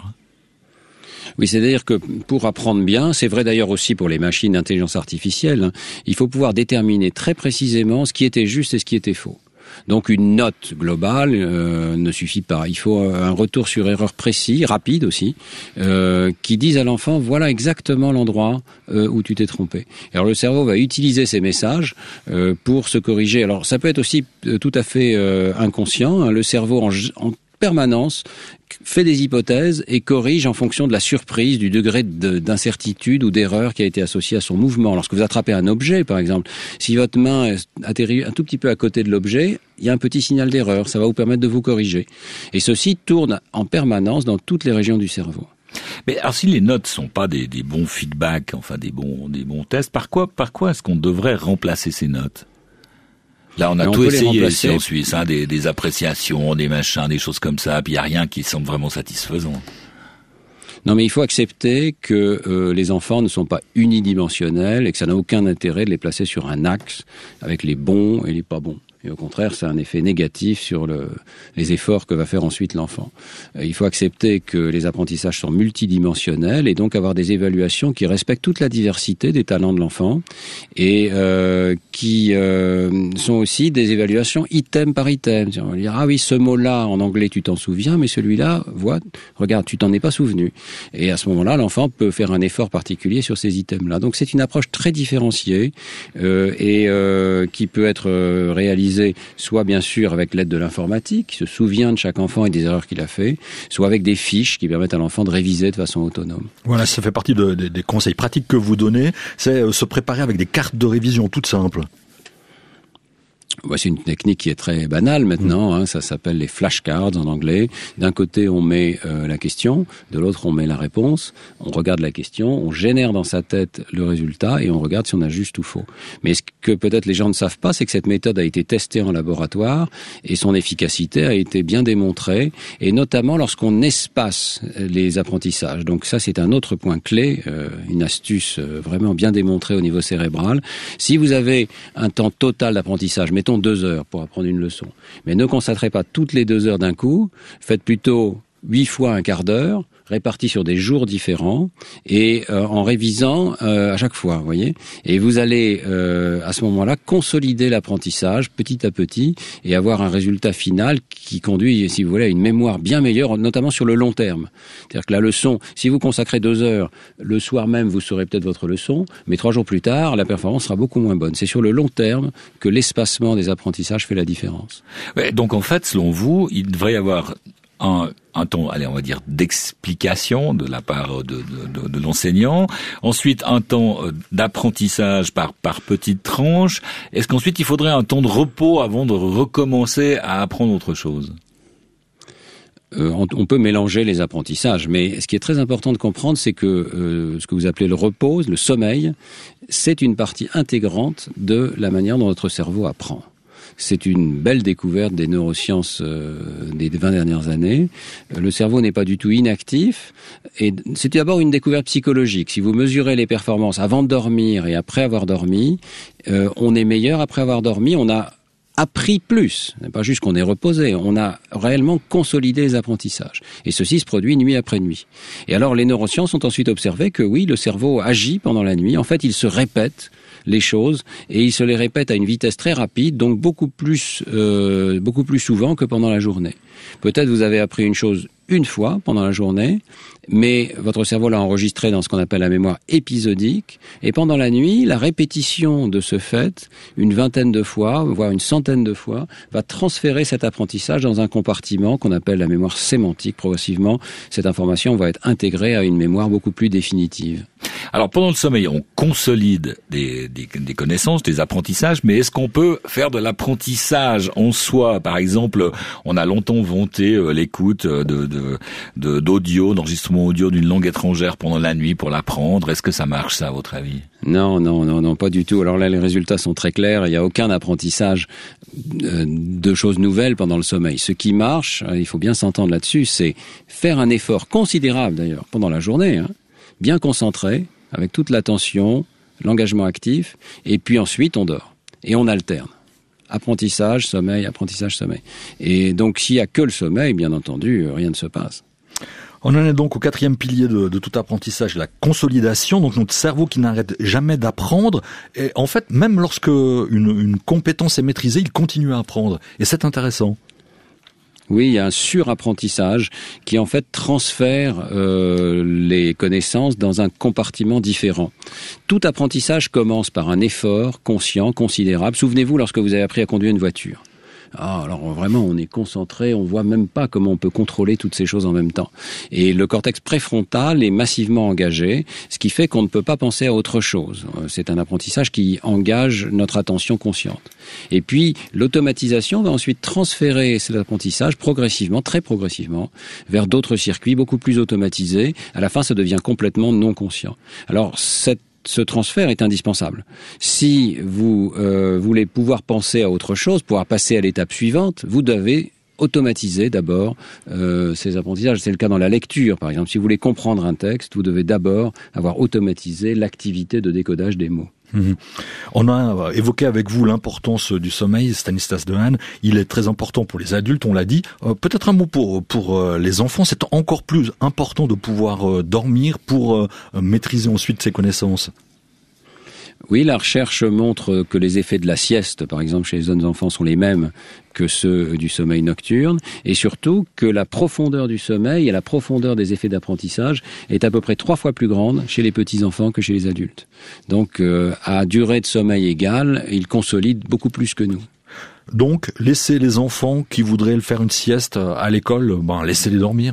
Oui, c'est-à-dire que pour apprendre bien, c'est vrai d'ailleurs aussi pour les machines d'intelligence artificielle, hein, il faut pouvoir déterminer très précisément ce qui était juste et ce qui était faux. Donc une note globale euh, ne suffit pas. Il faut un retour sur erreur précis, rapide aussi, euh, qui dise à l'enfant, voilà exactement l'endroit euh, où tu t'es trompé. Alors le cerveau va utiliser ces messages euh, pour se corriger. Alors ça peut être aussi euh, tout à fait euh, inconscient. Hein. Le cerveau en, en permanence fait des hypothèses et corrige en fonction de la surprise, du degré de, d'incertitude ou d'erreur qui a été associé à son mouvement. Lorsque vous attrapez un objet, par exemple, si votre main atterrit un tout petit peu à côté de l'objet, il y a un petit signal d'erreur, ça va vous permettre de vous corriger. Et ceci tourne en permanence dans toutes les régions du cerveau. Mais alors si les notes sont pas des, des bons feedbacks, enfin des bons, des bons tests, par quoi, par quoi est-ce qu'on devrait remplacer ces notes ? Là, on a on tout essayé ici en Suisse, hein, des, des appréciations, des machins, des choses comme ça, puis il n'y a rien qui semble vraiment satisfaisant. Non, mais il faut accepter que euh, les enfants ne sont pas unidimensionnels et que ça n'a aucun intérêt de les placer sur un axe avec les bons et les pas bons. Et au contraire, ça a un effet négatif sur le, les efforts que va faire ensuite l'enfant. Il faut accepter que les apprentissages sont multidimensionnels et donc avoir des évaluations qui respectent toute la diversité des talents de l'enfant et euh, qui euh, sont aussi des évaluations item par item. On va dire, ah oui, ce mot-là, en anglais, tu t'en souviens, mais celui-là, vois, regarde, tu t'en es pas souvenu. Et à ce moment-là, l'enfant peut faire un effort particulier sur ces items-là. Donc c'est une approche très différenciée euh, et euh, qui peut être euh, réalisée soit bien sûr avec l'aide de l'informatique, qui se souvient de chaque enfant et des erreurs qu'il a fait, soit avec des fiches qui permettent à l'enfant de réviser de façon autonome. Voilà, ça fait partie de, de, des conseils pratiques que vous donnez, c'est euh, se préparer avec des cartes de révision toutes simples. C'est une technique qui est très banale maintenant, hein, ça s'appelle les flashcards en anglais. D'un côté, on met euh, la question, de l'autre, on met la réponse, on regarde la question, on génère dans sa tête le résultat et on regarde si on a juste ou faux. Mais ce que peut-être les gens ne savent pas, c'est que cette méthode a été testée en laboratoire et son efficacité a été bien démontrée, et notamment lorsqu'on espace les apprentissages. Donc ça, c'est un autre point clé, euh, une astuce euh, vraiment bien démontrée au niveau cérébral. Si vous avez un temps total d'apprentissage, mettons deux heures pour apprendre une leçon. Mais ne consacrez pas toutes les deux heures d'un coup. Faites plutôt huit fois un quart d'heure, répartis sur des jours différents et euh, en révisant euh, à chaque fois, vous voyez. Et vous allez euh, à ce moment-là consolider l'apprentissage petit à petit et avoir un résultat final qui conduit, si vous voulez, à une mémoire bien meilleure, notamment sur le long terme. C'est-à-dire que la leçon, si vous consacrez deux heures, le soir même, vous saurez peut-être votre leçon, mais trois jours plus tard, la performance sera beaucoup moins bonne. C'est sur le long terme que l'espacement des apprentissages fait la différence. Ouais, donc en fait, selon vous, il devrait y avoir un, un temps, allez, on va dire, d'explication de la part de, de, de, de l'enseignant. Ensuite, un temps d'apprentissage par, par petites tranches. Est-ce qu'ensuite, il faudrait un temps de repos avant de recommencer à apprendre autre chose ? Euh, on, on peut mélanger les apprentissages, mais ce qui est très important de comprendre, c'est que euh, ce que vous appelez le repos, le sommeil, c'est une partie intégrante de la manière dont notre cerveau apprend. C'est une belle découverte des neurosciences euh, des vingt dernières années. Le cerveau n'est pas du tout inactif. Et c'est d'abord une découverte psychologique. Si vous mesurez les performances avant de dormir et après avoir dormi, euh, on est meilleur après avoir dormi. On a appris plus. C'est pas juste qu'on est reposé. On a réellement consolidé les apprentissages. Et ceci se produit nuit après nuit. Et alors, les neurosciences ont ensuite observé que oui, le cerveau agit pendant la nuit. En fait, il se répète les choses et il se les répète à une vitesse très rapide, donc beaucoup plus euh, beaucoup plus souvent que pendant la journée. Peut-être vous avez appris une chose une fois pendant la journée, mais votre cerveau l'a enregistré dans ce qu'on appelle la mémoire épisodique, et pendant la nuit, la répétition de ce fait, une vingtaine de fois, voire une centaine de fois, va transférer cet apprentissage dans un compartiment qu'on appelle la mémoire sémantique. Progressivement, cette information va être intégrée à une mémoire beaucoup plus définitive. Alors pendant le sommeil, on consolide des, des, des connaissances, des apprentissages, mais est-ce qu'on peut faire de l'apprentissage en soi ? Par exemple, on a longtemps vanté euh, l'écoute de, de, de, d'audio, d'enregistrement audio d'une langue étrangère pendant la nuit pour l'apprendre. Est-ce que ça marche, ça, à votre avis ? Non, non, non, non, pas du tout. Alors là, les résultats sont très clairs. Il n'y a aucun apprentissage euh, de choses nouvelles pendant le sommeil. Ce qui marche, il faut bien s'entendre là-dessus, c'est faire un effort considérable, d'ailleurs, pendant la journée, hein, bien concentré, avec toute l'attention, l'engagement actif, et puis ensuite on dort. Et on alterne. Apprentissage, sommeil, apprentissage, sommeil. Et donc s'il n'y a que le sommeil, bien entendu, rien ne se passe. On en est donc au quatrième pilier de, de tout apprentissage, la consolidation, donc notre cerveau qui n'arrête jamais d'apprendre. Et en fait, même lorsque une, une compétence est maîtrisée, il continue à apprendre. Et c'est intéressant. Oui, il y a un surapprentissage qui en fait transfère euh, les connaissances dans un compartiment différent. Tout apprentissage commence par un effort conscient, considérable. Souvenez-vous lorsque vous avez appris à conduire une voiture. Ah, alors vraiment, on est concentré, on voit même pas comment on peut contrôler toutes ces choses en même temps. Et le cortex préfrontal est massivement engagé, ce qui fait qu'on ne peut pas penser à autre chose. C'est un apprentissage qui engage notre attention consciente. Et puis, l'automatisation va ensuite transférer cet apprentissage progressivement, très progressivement, vers d'autres circuits beaucoup plus automatisés. À la fin, ça devient complètement non conscient. Alors, cette ce transfert est indispensable. Si vous euh, voulez pouvoir penser à autre chose, pouvoir passer à l'étape suivante, vous devez automatiser d'abord euh, ces apprentissages. C'est le cas dans la lecture, par exemple. Si vous voulez comprendre un texte, vous devez d'abord avoir automatisé l'activité de décodage des mots. Mmh. On a évoqué avec vous l'importance du sommeil, Stanislas Dehaene. Il est très important pour les adultes, on l'a dit. Euh, peut-être un mot pour pour euh, les enfants. C'est encore plus important de pouvoir euh, dormir pour euh, maîtriser ensuite ses connaissances. Oui, la recherche montre que les effets de la sieste, par exemple, chez les jeunes enfants sont les mêmes que ceux du sommeil nocturne, et surtout que la profondeur du sommeil et la profondeur des effets d'apprentissage est à peu près trois fois plus grande chez les petits-enfants que chez les adultes. Donc, euh, à durée de sommeil égale, ils consolident beaucoup plus que nous. Donc, laisser les enfants qui voudraient faire une sieste à l'école, ben, laissez-les dormir.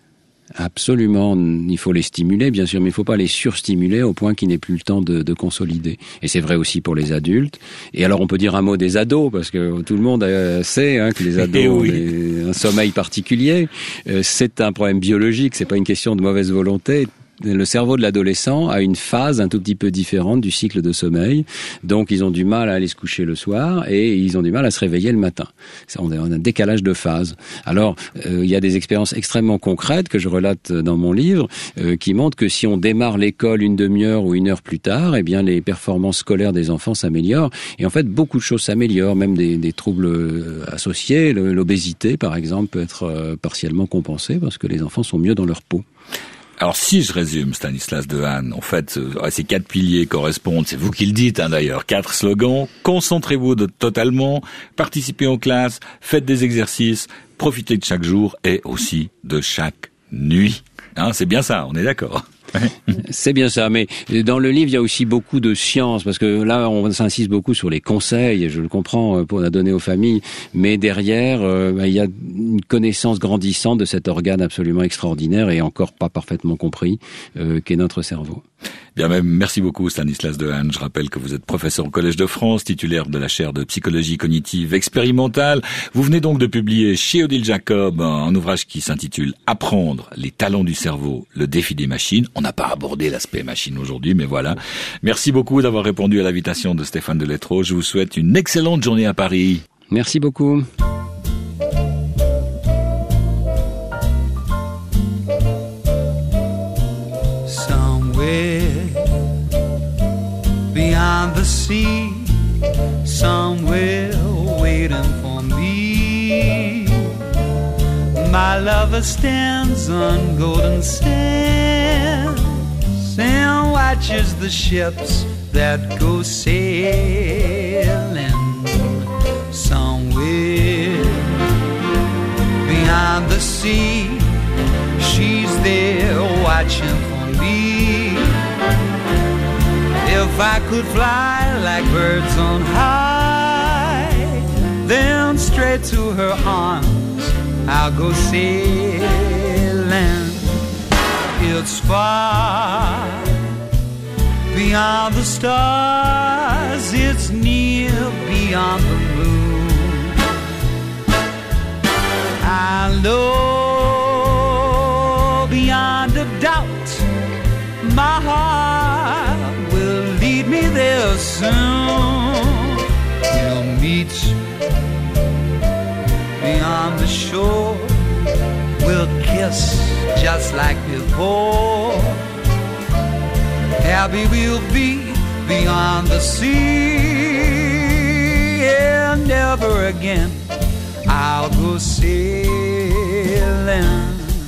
Absolument, il faut les stimuler, bien sûr, mais il ne faut pas les surstimuler au point qu'il n'ait plus le temps de, de consolider. Et c'est vrai aussi pour les adultes. Et alors, on peut dire un mot des ados, parce que tout le monde sait hein, que les ados oui. ont des, un sommeil particulier. Euh, c'est un problème biologique, c'est pas une question de mauvaise volonté. Le cerveau de l'adolescent a une phase un tout petit peu différente du cycle de sommeil. Donc, ils ont du mal à aller se coucher le soir et ils ont du mal à se réveiller le matin. On a un décalage de phase. Alors, euh, il y a des expériences extrêmement concrètes que je relate dans mon livre euh, qui montrent que si on démarre l'école une demi-heure ou une heure plus tard, eh bien, les performances scolaires des enfants s'améliorent. Et en fait, beaucoup de choses s'améliorent, même des, des troubles associés. L'obésité, par exemple, peut être euh, partiellement compensée parce que les enfants sont mieux dans leur peau. Alors si je résume, Stanislas Dehaene, en fait, ces quatre piliers correspondent, c'est vous qui le dites hein, d'ailleurs, quatre slogans, concentrez-vous de, totalement, participez en classe, faites des exercices, profitez de chaque jour et aussi de chaque nuit. Hein, c'est bien ça, on est d'accord. C'est bien ça, mais dans le livre, il y a aussi beaucoup de science, parce que là, on s'insiste beaucoup sur les conseils, et je le comprends, pour la donner aux familles, mais derrière, euh, il y a une connaissance grandissante de cet organe absolument extraordinaire et encore pas parfaitement compris, euh, qu'est notre cerveau. Bien même, merci beaucoup Stanislas Dehaene. Je rappelle que vous êtes professeur au Collège de France, titulaire de la chaire de psychologie cognitive expérimentale. Vous venez donc de publier chez Odile Jacob un ouvrage qui s'intitule « Apprendre les talents du cerveau, le défi des machines ». On n'a pas abordé l'aspect machine aujourd'hui, mais voilà. Merci beaucoup d'avoir répondu à l'invitation de Stéphane Deletreaux. Je vous souhaite une excellente journée à Paris. Merci beaucoup. Beyond the sea, somewhere waiting for me, my lover stands on golden sands and watches the ships that go sailing. Somewhere beyond the sea, she's there watching for me. If I could fly like birds on high, then straight to her arms I'll go sailing. It's far beyond the stars, it's near beyond the moon. I know beyond a doubt my heart will lead me there soon. We'll meet beyond the shore, we'll kiss just like before. Happy we'll be beyond the sea, and never again I'll go sailing.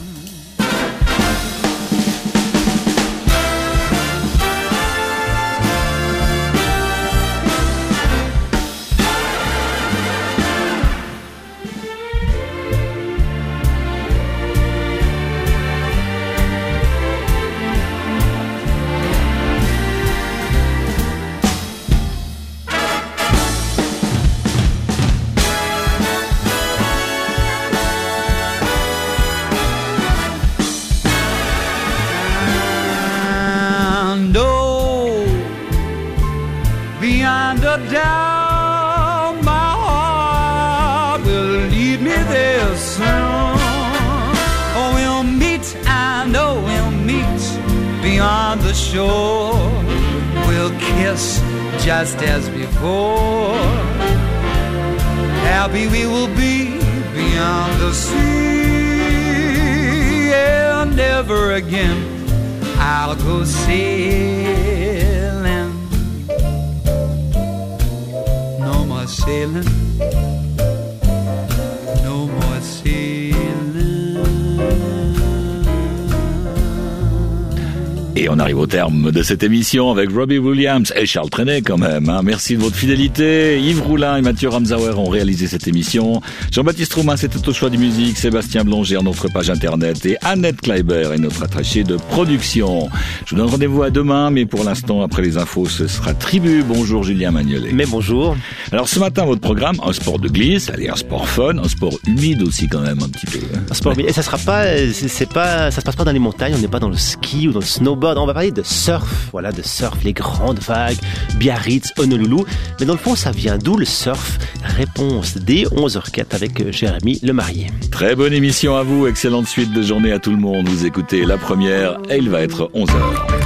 Down, my heart will lead me there soon. Oh, we'll meet, I know we'll meet beyond the shore. We'll kiss just as before. Happy we will be beyond the sea, and never again I'll go sailing. sailing, no more sailing. Et on arrive au terme de cette émission avec Robbie Williams et Charles Trenet quand même. Hein. Merci de votre fidélité. Yves Roulin et Mathieu Ramsauer ont réalisé cette émission. Jean-Baptiste Roumain, c'était au choix du musique. Sébastien Blonger à notre page internet. Et Annette Kleiber est notre attachée de production. Je vous donne rendez-vous à demain, mais pour l'instant, après les infos, ce sera Tribu. Bonjour Julien Magnolet. Mais bonjour. Alors ce matin, votre programme, un sport de glisse, allez, un sport fun, un sport humide aussi quand même un petit peu. Un sport humide. Et ça sera pas, c'est, c'est pas, ça se passe pas dans les montagnes. On n'est pas dans le ski ou dans le snowboard. On va parler de surf, voilà, de surf, les grandes vagues, Biarritz, Honolulu. Mais dans le fond, ça vient d'où le surf? Réponse dès onze heures zéro quatre avec Jérémy Lemarié. Très bonne émission à vous, excellente suite de journée à tout le monde. Vous écoutez La Première et il va être onze heures.